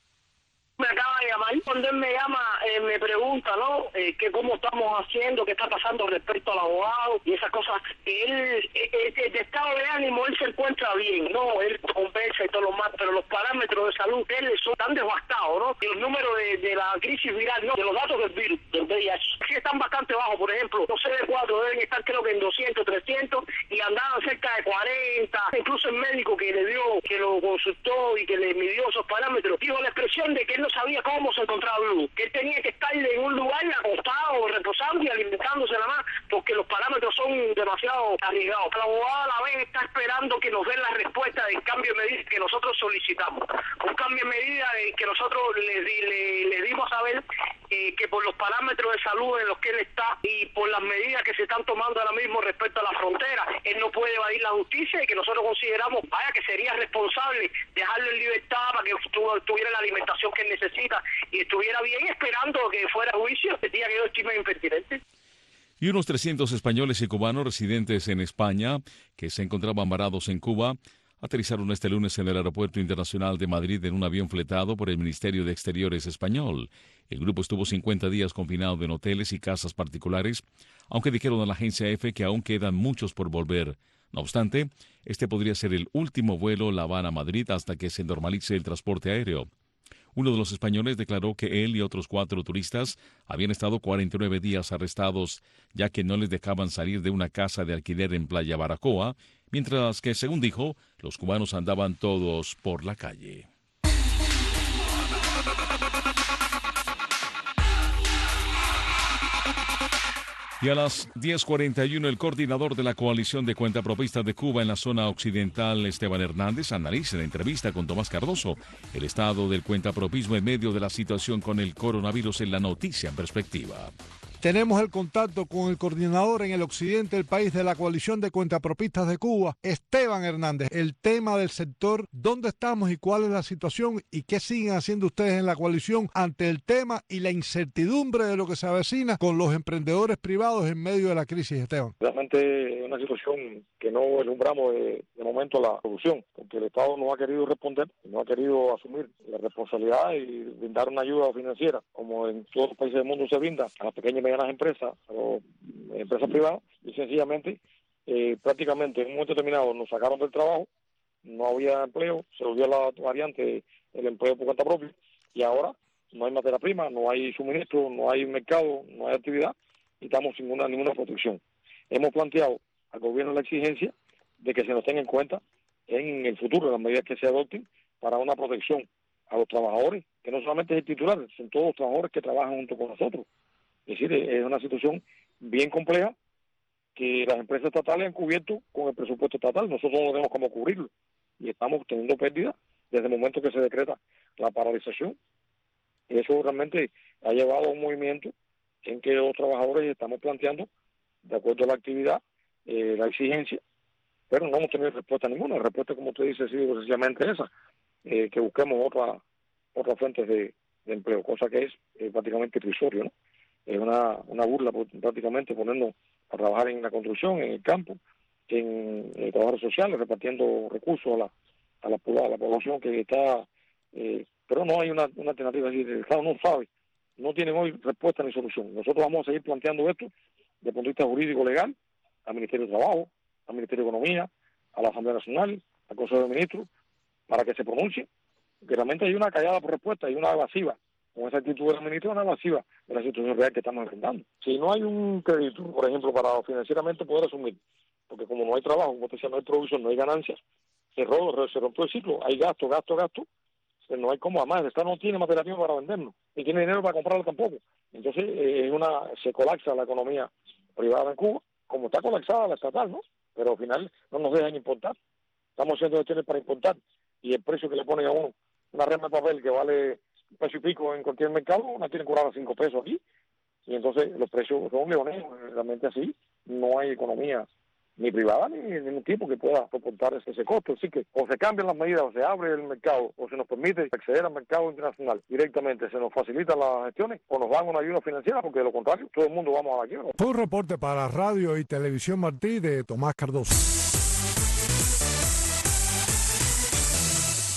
Me acaba de llamar, cuando él me llama eh, me pregunta, ¿no? Eh, que cómo estamos haciendo, qué está pasando respecto al abogado y esas cosas. Él, eh, eh, de estado de ánimo ánimo, él se encuentra bien, no, él conversa y todo lo más, pero los parámetros de salud de él son tan devastados, ¿no? Y los números de, de la crisis viral, no, de los datos del virus, del V I H, sí están bastante bajos. Por ejemplo, los C D cuatro deben estar creo que en doscientos, trescientos y andaban cerca de cuarenta. Incluso el médico que le dio, que lo consultó y que le midió esos parámetros, dijo la expresión de que él no sabía cómo se encontraba vivo, que él tenía que estar en un lugar acostado, reposando y alimentándose nada más, porque los parámetros son demasiado arriesgados. La abogada a la vez está esperando que nos den la respuesta del cambio de medida que nosotros solicitamos. Un cambio de medida que nosotros le, le, le dimos a saber eh, que por los parámetros de salud en los que él está y por las medidas que se están tomando ahora mismo respecto a la frontera, él no puede evadir la justicia y que nosotros consideramos, vaya, que sería responsable dejarlo en libertad para que tuviera la alimentación que él necesita y estuviera bien, esperando que fuera a juicio el día que yo estime impertinente. Y unos trescientos españoles y cubanos residentes en España que se encontraban varados en Cuba aterrizaron este lunes en el Aeropuerto Internacional de Madrid en un avión fletado por el Ministerio de Exteriores español. El grupo estuvo cincuenta días confinado en hoteles y casas particulares, aunque dijeron a la agencia EFE que aún quedan muchos por volver. No obstante, este podría ser el último vuelo La Habana-Madrid hasta que se normalice el transporte aéreo. Uno de los españoles declaró que él y otros cuatro turistas habían estado cuarenta y nueve días arrestados, ya que no les dejaban salir de una casa de alquiler en Playa Baracoa, mientras que, según dijo, los cubanos andaban todos por la calle. Y a las diez cuarenta y uno, el coordinador de la Coalición de Cuentapropistas de Cuba en la zona occidental, Esteban Hernández, analiza en entrevista con Tomás Cardoso el estado del cuentapropismo en medio de la situación con el coronavirus en La Noticia en Perspectiva. Tenemos el contacto con el coordinador en el occidente del país de la Coalición de Cuentapropistas de Cuba, Esteban Hernández. El tema del sector, dónde estamos y cuál es la situación y qué siguen haciendo ustedes en la coalición ante el tema y la incertidumbre de lo que se avecina con los emprendedores privados en medio de la crisis, Esteban. Realmente es una situación que no vislumbramos de, de momento la solución, porque el Estado no ha querido responder, no ha querido asumir la responsabilidad y brindar una ayuda financiera, como en todos los países del mundo se brinda a las pequeñas y medianas empresas o empresas privadas, y sencillamente eh, prácticamente en un momento determinado nos sacaron del trabajo, no había empleo, se volvió la variante el empleo por cuenta propia, y ahora no hay materia prima, no hay suministro, no hay mercado, no hay actividad y estamos sin una, ninguna protección. Hemos planteado al gobierno la exigencia de que se nos tenga en cuenta en el futuro las medidas que se adopten para una protección a los trabajadores, que no solamente es el titular, son todos los trabajadores que trabajan junto con nosotros. Es decir, es una situación bien compleja que las empresas estatales han cubierto con el presupuesto estatal. Nosotros no tenemos cómo cubrirlo y estamos teniendo pérdidas desde el momento que se decreta la paralización. Y eso realmente ha llevado a un movimiento en que los trabajadores estamos planteando, de acuerdo a la actividad, eh, la exigencia, pero no hemos tenido respuesta ninguna. La respuesta, como usted dice, ha sido precisamente esa, eh, que busquemos otra, otras fuentes de, de empleo, cosa que es eh, prácticamente irrisorio, ¿no? Es una, una burla prácticamente ponernos a trabajar en la construcción, en el campo, en, en trabajos sociales, repartiendo recursos a la, a la, a la población que está, eh, pero no hay una, una alternativa. Así, el Estado no sabe, no tienen hoy respuesta ni solución. Nosotros vamos a seguir planteando esto desde el punto de vista jurídico legal, al Ministerio de Trabajo, al Ministerio de Economía, a la Asamblea Nacional, al Consejo de Ministros, para que se pronuncie, porque realmente hay una callada por respuesta, hay una evasiva. Con esa actitud de la ministra, una evasiva de la situación real que estamos enfrentando. Si no hay un crédito, por ejemplo, para financieramente poder asumir, porque como no hay trabajo, como te decía, no hay producción, no hay ganancias, se, ro- se rompió el ciclo, hay gasto, gasto, gasto, no hay como además, el Estado no tiene materia prima para venderlo, ni tiene dinero para comprarlo tampoco. Entonces, eh, es una se colapsa la economía privada en Cuba, como está colapsada la estatal, ¿no? Pero al final no nos dejan importar. Estamos haciendo gestiones para importar, y el precio que le ponen a uno, una rema de papel que vale un peso y pico en cualquier mercado, la tienen curada a cinco pesos aquí, y entonces los precios son leoneos, realmente así, no hay economía ni privada ni de ningún tipo que pueda soportar ese, ese costo. Así que o se cambian las medidas, o se abre el mercado, o se nos permite acceder al mercado internacional directamente, se nos facilitan las gestiones, o nos dan una ayuda financiera, porque de lo contrario, todo el mundo vamos a la quiebra. Fue un reporte para Radio y Televisión Martí de Tomás Cardoso.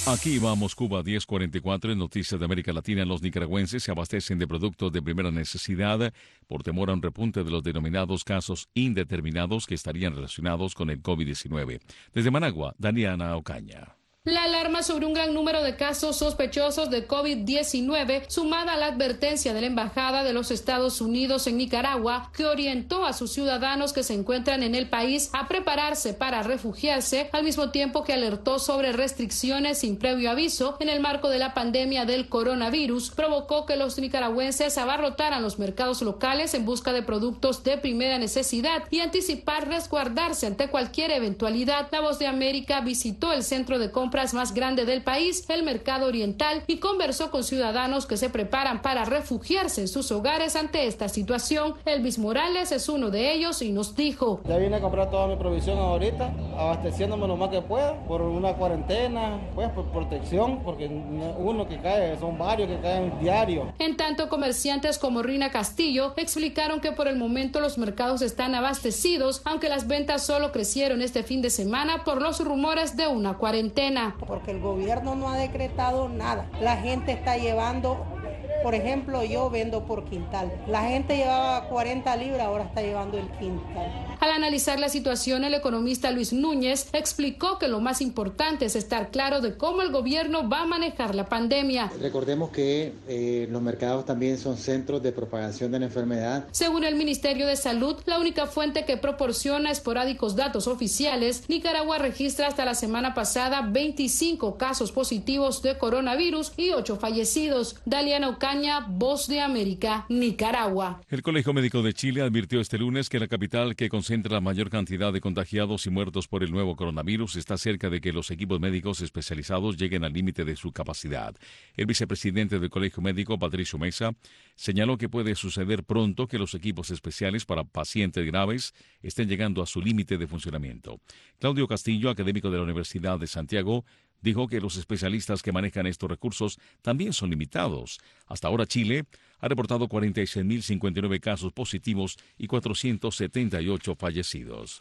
Aquí vamos, Cuba diez cuarenta y cuatro, en Noticias de América Latina. Los nicaragüenses se abastecen de productos de primera necesidad por temor a un repunte de los denominados casos indeterminados que estarían relacionados con el COVID diecinueve. Desde Managua, Daniela Ocaña. La alarma sobre un gran número de casos sospechosos de COVID diecinueve, sumada a la advertencia de la Embajada de los Estados Unidos en Nicaragua, que orientó a sus ciudadanos que se encuentran en el país a prepararse para refugiarse, al mismo tiempo que alertó sobre restricciones sin previo aviso en el marco de la pandemia del coronavirus, provocó que los nicaragüenses abarrotaran los mercados locales en busca de productos de primera necesidad y anticipar resguardarse ante cualquier eventualidad. La Voz de América visitó el centro de compra más grande del país, el Mercado Oriental, y conversó con ciudadanos que se preparan para refugiarse en sus hogares ante esta situación. Elvis Morales es uno de ellos y nos dijo: ya vine a comprar toda mi provisión ahorita, abasteciéndome lo más que pueda, por una cuarentena, pues por protección, porque uno que cae, son varios que caen diario. En tanto, comerciantes como Rina Castillo explicaron que por el momento los mercados están abastecidos, aunque las ventas solo crecieron este fin de semana por los rumores de una cuarentena. Porque el gobierno no ha decretado nada. La gente está llevando, por ejemplo, yo vendo por quintal. La gente llevaba cuarenta libras, ahora está llevando el quintal. Al analizar la situación, el economista Luis Núñez explicó que lo más importante es estar claro de cómo el gobierno va a manejar la pandemia. Recordemos que eh, los mercados también son centros de propagación de la enfermedad. Según el Ministerio de Salud, la única fuente que proporciona esporádicos datos oficiales, Nicaragua registra hasta la semana pasada veinticinco casos positivos de coronavirus y ocho fallecidos. Daliana Ocaña, Voz de América, Nicaragua. El Colegio Médico de Chile advirtió este lunes que la capital, que concentra la mayor cantidad de contagiados y muertos por el nuevo coronavirus, está cerca de que los equipos médicos especializados lleguen al límite de su capacidad. El vicepresidente del Colegio Médico, Patricio Mesa, señaló que puede suceder pronto que los equipos especiales para pacientes graves estén llegando a su límite de funcionamiento. Claudio Castillo, académico de la Universidad de Santiago, dijo que los especialistas que manejan estos recursos también son limitados. Hasta ahora Chile ha reportado cuarenta y seis mil cincuenta y nueve casos positivos y cuatrocientos setenta y ocho fallecidos.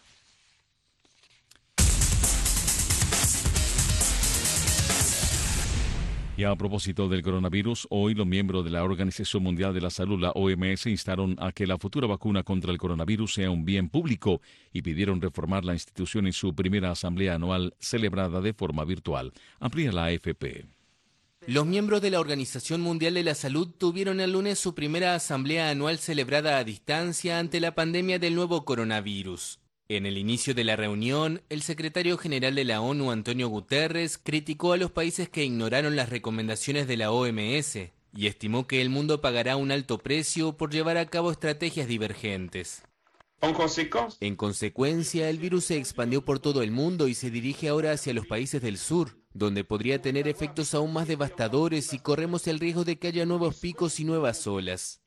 Y a propósito del coronavirus, hoy los miembros de la Organización Mundial de la Salud, la O M S, instaron a que la futura vacuna contra el coronavirus sea un bien público y pidieron reformar la institución en su primera asamblea anual celebrada de forma virtual. Amplía la A F P. Los miembros de la Organización Mundial de la Salud tuvieron el lunes su primera asamblea anual celebrada a distancia ante la pandemia del nuevo coronavirus. En el inicio de la reunión, el secretario general de la ONU, Antonio Guterres, criticó a los países que ignoraron las recomendaciones de la O M S y estimó que el mundo pagará un alto precio por llevar a cabo estrategias divergentes. En consecuencia, el virus se expandió por todo el mundo y se dirige ahora hacia los países del sur, donde podría tener efectos aún más devastadores y corremos el riesgo de que haya nuevos picos y nuevas olas.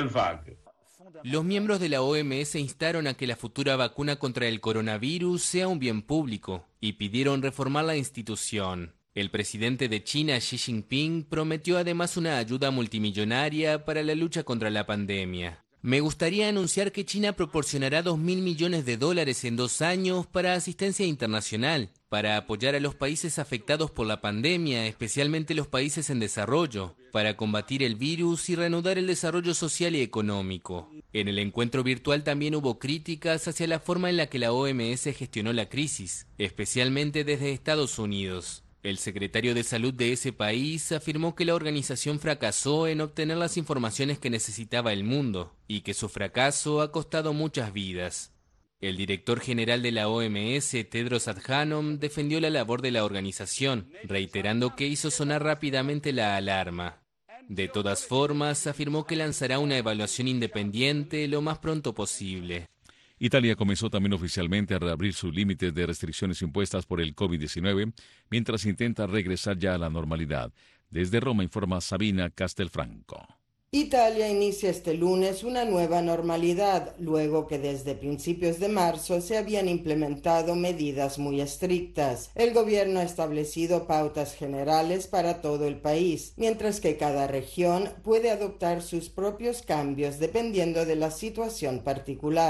Los miembros de la O M S instaron a que la futura vacuna contra el coronavirus sea un bien público y pidieron reformar la institución. El presidente de China, Xi Jinping, prometió además una ayuda multimillonaria para la lucha contra la pandemia. Me gustaría anunciar que China proporcionará dos mil millones de dólares en dos años para asistencia internacional, para apoyar a los países afectados por la pandemia, especialmente los países en desarrollo, para combatir el virus y reanudar el desarrollo social y económico. En el encuentro virtual también hubo críticas hacia la forma en la que la O M S gestionó la crisis, especialmente desde Estados Unidos. El secretario de Salud de ese país afirmó que la organización fracasó en obtener las informaciones que necesitaba el mundo y que su fracaso ha costado muchas vidas. El director general de la O M S, Tedros Adhanom, defendió la labor de la organización, reiterando que hizo sonar rápidamente la alarma. De todas formas, afirmó que lanzará una evaluación independiente lo más pronto posible. Italia comenzó también oficialmente a reabrir sus límites de restricciones impuestas por el COVID diecinueve, mientras intenta regresar ya a la normalidad. Desde Roma informa Sabina Castelfranco. Italia inicia este lunes una nueva normalidad, luego que desde principios de marzo se habían implementado medidas muy estrictas. El gobierno ha establecido pautas generales para todo el país, mientras que cada región puede adoptar sus propios cambios dependiendo de la situación particular.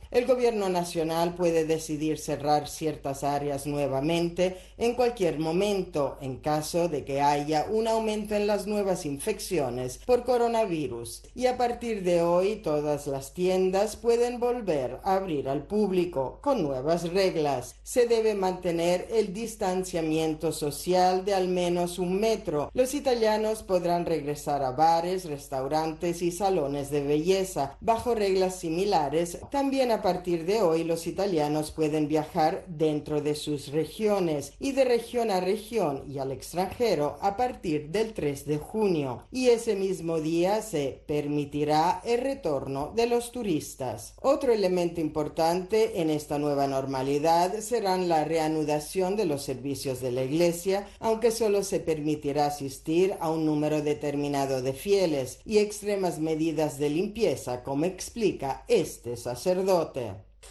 El gobierno nacional puede decidir cerrar ciertas áreas nuevamente en cualquier momento en caso de que haya un aumento en las nuevas infecciones por coronavirus. Y a partir de hoy todas las tiendas pueden volver a abrir al público con nuevas reglas. Se debe mantener el distanciamiento social de al menos un metro. Los italianos podrán regresar a bares, restaurantes y salones de belleza bajo reglas similares. También a partir de hoy los italianos pueden viajar dentro de sus regiones y de región a región y al extranjero a partir del tres de junio. Y ese mismo día se permitirá el retorno de los turistas. Otro elemento importante en esta nueva normalidad serán la reanudación de los servicios de la iglesia, aunque solo se permitirá asistir a un número determinado de fieles, y extremas medidas de limpieza, como explica este sacerdote.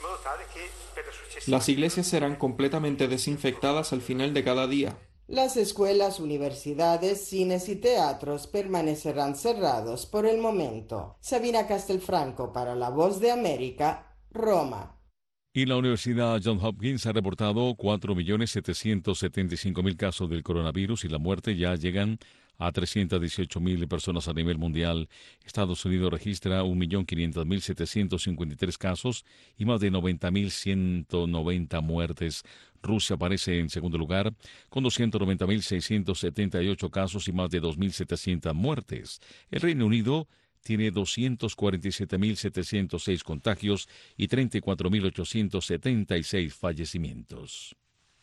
Las iglesias serán completamente desinfectadas al final de cada día. Las escuelas, universidades, cines y teatros permanecerán cerrados por el momento. Sabina Castelfranco para La Voz de América, Roma. Y la Universidad Johns Hopkins ha reportado cuatro millones setecientos setenta y cinco mil casos del coronavirus y la muerte ya llegan a trescientas dieciocho mil personas a nivel mundial. Estados Unidos registra un millón quinientos mil setecientos cincuenta y tres casos y más de noventa mil ciento noventa muertes. Rusia aparece en segundo lugar con doscientos noventa mil seiscientos setenta y ocho casos y más de dos mil setecientas muertes. El Reino Unido tiene doscientos cuarenta y siete mil setecientos seis contagios y treinta y cuatro mil ochocientos setenta y seis fallecimientos.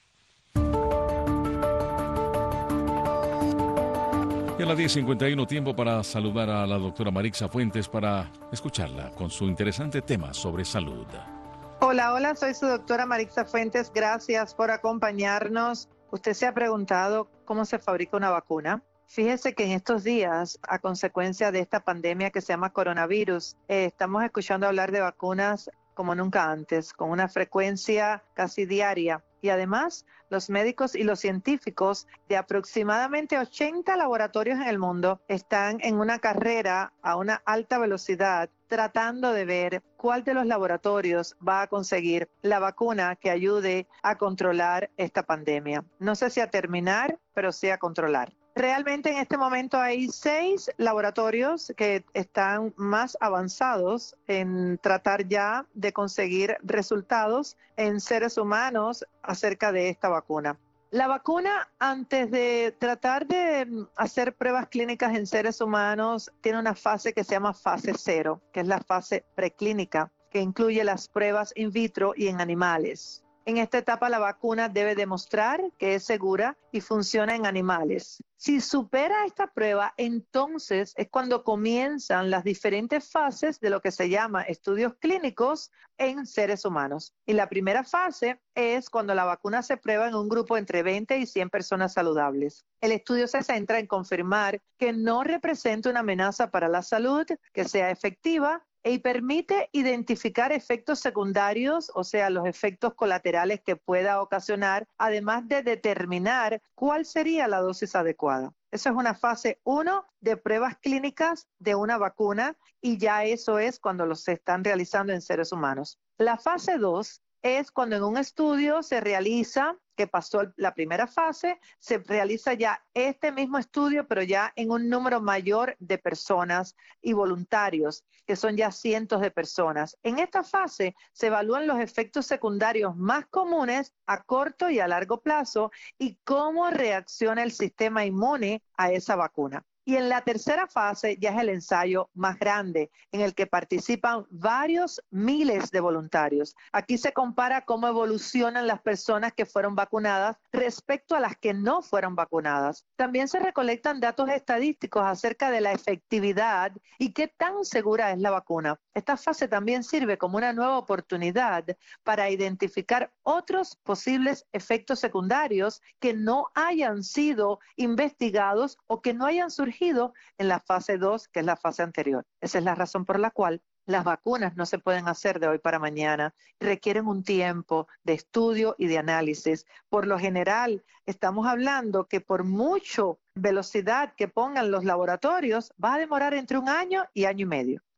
Y a las diez cincuenta y uno, tiempo para saludar a la doctora Marixa Fuentes para escucharla con su interesante tema sobre salud. Hola, hola, soy su doctora Marixa Fuentes. Gracias por acompañarnos. Usted se ha preguntado cómo se fabrica una vacuna. Fíjese que en estos días, a consecuencia de esta pandemia que se llama coronavirus, eh, estamos escuchando hablar de vacunas como nunca antes, con una frecuencia casi diaria. Y además, los médicos y los científicos de aproximadamente ochenta laboratorios en el mundo están en una carrera a una alta velocidad tratando de ver cuál de los laboratorios va a conseguir la vacuna que ayude a controlar esta pandemia. No sé si a terminar, pero sí a controlar. Realmente en este momento hay seis laboratorios que están más avanzados en tratar ya de conseguir resultados en seres humanos acerca de esta vacuna. La vacuna, antes de tratar de hacer pruebas clínicas en seres humanos, tiene una fase que se llama fase cero, que es la fase preclínica, que incluye las pruebas in vitro y en animales. En esta etapa la vacuna debe demostrar que es segura y funciona en animales. Si supera esta prueba, entonces es cuando comienzan las diferentes fases de lo que se llama estudios clínicos en seres humanos. Y la primera fase es cuando la vacuna se prueba en un grupo entre veinte y cien personas saludables. El estudio se centra en confirmar que no representa una amenaza para la salud, que sea efectiva, y permite identificar efectos secundarios, o sea, los efectos colaterales que pueda ocasionar, además de determinar cuál sería la dosis adecuada. Eso es una fase uno de pruebas clínicas de una vacuna y ya eso es cuando los se están realizando en seres humanos. La fase dos es cuando en un estudio se realiza, que pasó la primera fase, se realiza ya este mismo estudio, pero ya en un número mayor de personas y voluntarios, que son ya cientos de personas. En esta fase se evalúan los efectos secundarios más comunes a corto y a largo plazo y cómo reacciona el sistema inmune a esa vacuna. Y en la tercera fase ya es el ensayo más grande, en el que participan varios miles de voluntarios. Aquí se compara cómo evolucionan las personas que fueron vacunadas respecto a las que no fueron vacunadas. También se recolectan datos estadísticos acerca de la efectividad y qué tan segura es la vacuna. Esta fase también sirve como una nueva oportunidad para identificar otros posibles efectos secundarios que no hayan sido investigados o que no hayan surgido en la fase dos, que es la fase anterior. Esa es la razón por la cual las vacunas no se pueden hacer de hoy para mañana. Requieren un tiempo de estudio y de análisis. Por lo general, estamos hablando que por mucha velocidad que pongan los laboratorios, va a demorar entre un año y año y medio.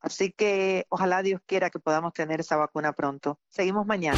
Así que ojalá Dios quiera que podamos tener esa vacuna pronto. Seguimos mañana.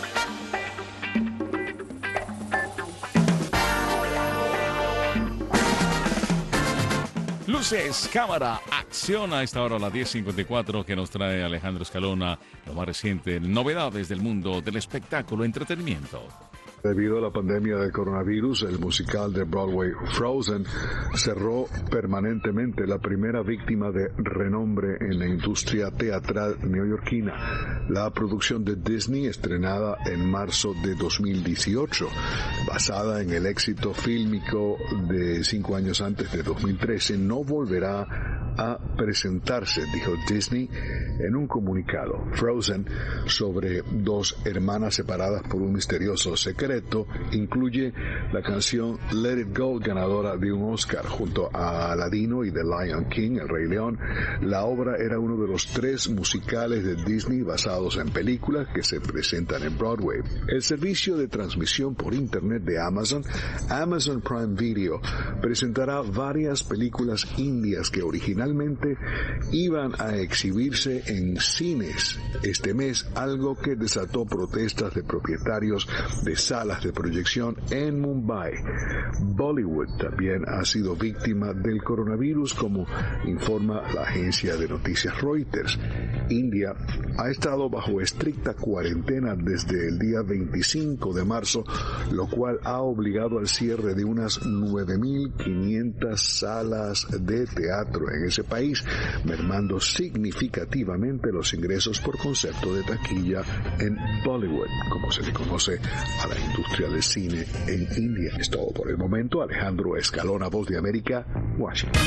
Luces, cámara, acción a esta hora a las diez cincuenta y cuatro que nos trae Alejandro Escalona, lo más reciente, novedades del mundo del espectáculo, entretenimiento. Debido a la pandemia del coronavirus, el musical de Broadway Frozen cerró permanentemente, la primera víctima de renombre en la industria teatral neoyorquina. La producción de Disney, estrenada en marzo de dos mil dieciocho, basada en el éxito fílmico de cinco años antes de dos mil trece, no volverá a presentarse, dijo Disney en un comunicado. Frozen, sobre dos hermanas separadas por un misterioso secreto, incluye la canción Let It Go, ganadora de un Oscar junto a Aladino y The Lion King, El Rey León. La obra era uno de los tres musicales de Disney basados en películas que se presentan en Broadway. El servicio de transmisión por internet de Amazon, Amazon Prime Video, presentará varias películas indias que originalmente iban a exhibirse en cines este mes, algo que desató protestas de propietarios de salas de proyección en Mumbai. Bollywood también ha sido víctima del coronavirus, como informa la agencia de noticias Reuters. India ha estado bajo estricta cuarentena desde el día veinticinco de marzo, lo cual ha obligado al cierre de unas nueve mil quinientas salas de teatro en ese país, mermando significativamente los ingresos por concepto de taquilla en Bollywood, como se le conoce a la industria del cine en India. Es todo por el momento. Alejandro Escalona, Voz de América, Washington.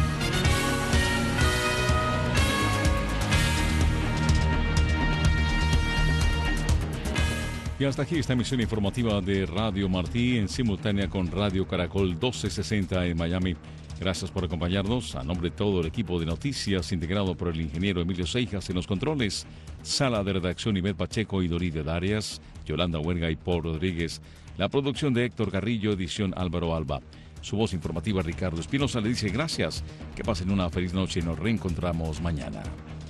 Y hasta aquí esta emisión informativa de Radio Martí, en simultánea con Radio Caracol doce sesenta en Miami. Gracias por acompañarnos. A nombre de todo el equipo de noticias, integrado por el ingeniero Emilio Seijas en los controles, sala de redacción Ivette Pacheco y Doride Darias, Yolanda Huerga y Paul Rodríguez, la producción de Héctor Carrillo, edición Álvaro Alba. Su voz informativa Ricardo Espinosa le dice gracias, que pasen una feliz noche y nos reencontramos mañana.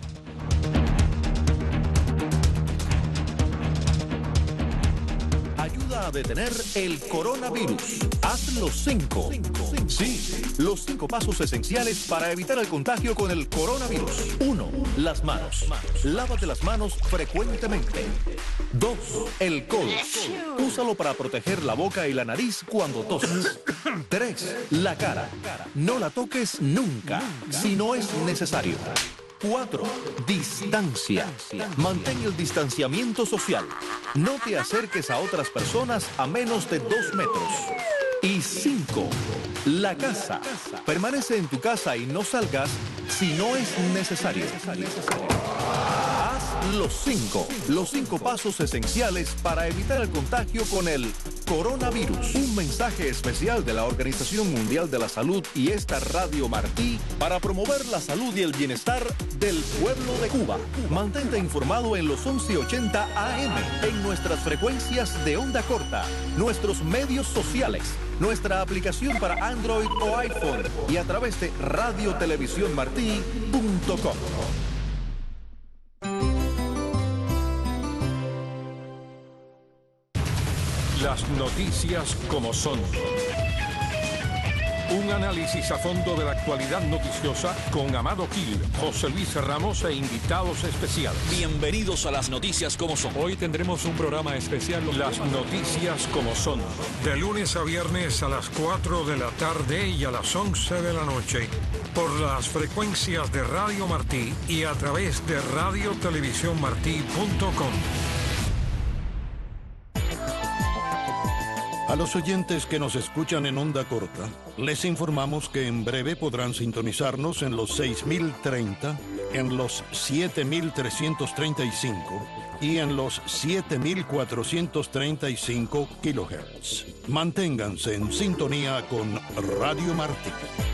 A detener el coronavirus. Haz los cinco. Sí, los cinco pasos esenciales para evitar el contagio con el coronavirus. Uno, las manos. Lávate las manos frecuentemente. Dos, el codo. Úsalo para proteger la boca y la nariz cuando tosas. Tres, la cara. No la toques nunca, si no es necesario. Cuatro, distancia. Mantén el distanciamiento social. No te acerques a otras personas a menos de dos metros. Y cinco, la casa. Permanece en tu casa y no salgas si no es necesario. Haz los cinco, los cinco pasos esenciales para evitar el contagio con el coronavirus. Un mensaje especial de la Organización Mundial de la Salud y esta Radio Martí para promover la salud y el bienestar del pueblo de Cuba. Mantente informado en los once ochenta A M, en nuestras frecuencias de onda corta, nuestros medios sociales, nuestra aplicación para Android o iPhone y a través de radio televisión martí punto com. Las noticias como son. Un análisis a fondo de la actualidad noticiosa con Amado Gil, José Luis Ramos e invitados especiales. Bienvenidos a las noticias como son. Hoy tendremos un programa especial. Las noticias como son. De lunes a viernes a las cuatro de la tarde y a las once de la noche. Por las frecuencias de Radio Martí y a través de radio televisión martí punto com. A los oyentes que nos escuchan en onda corta, les informamos que en breve podrán sintonizarnos en los seis mil treinta, en los siete mil trescientos treinta y cinco y en los siete mil cuatrocientos treinta y cinco kilohertz. Manténganse en sintonía con Radio Martí.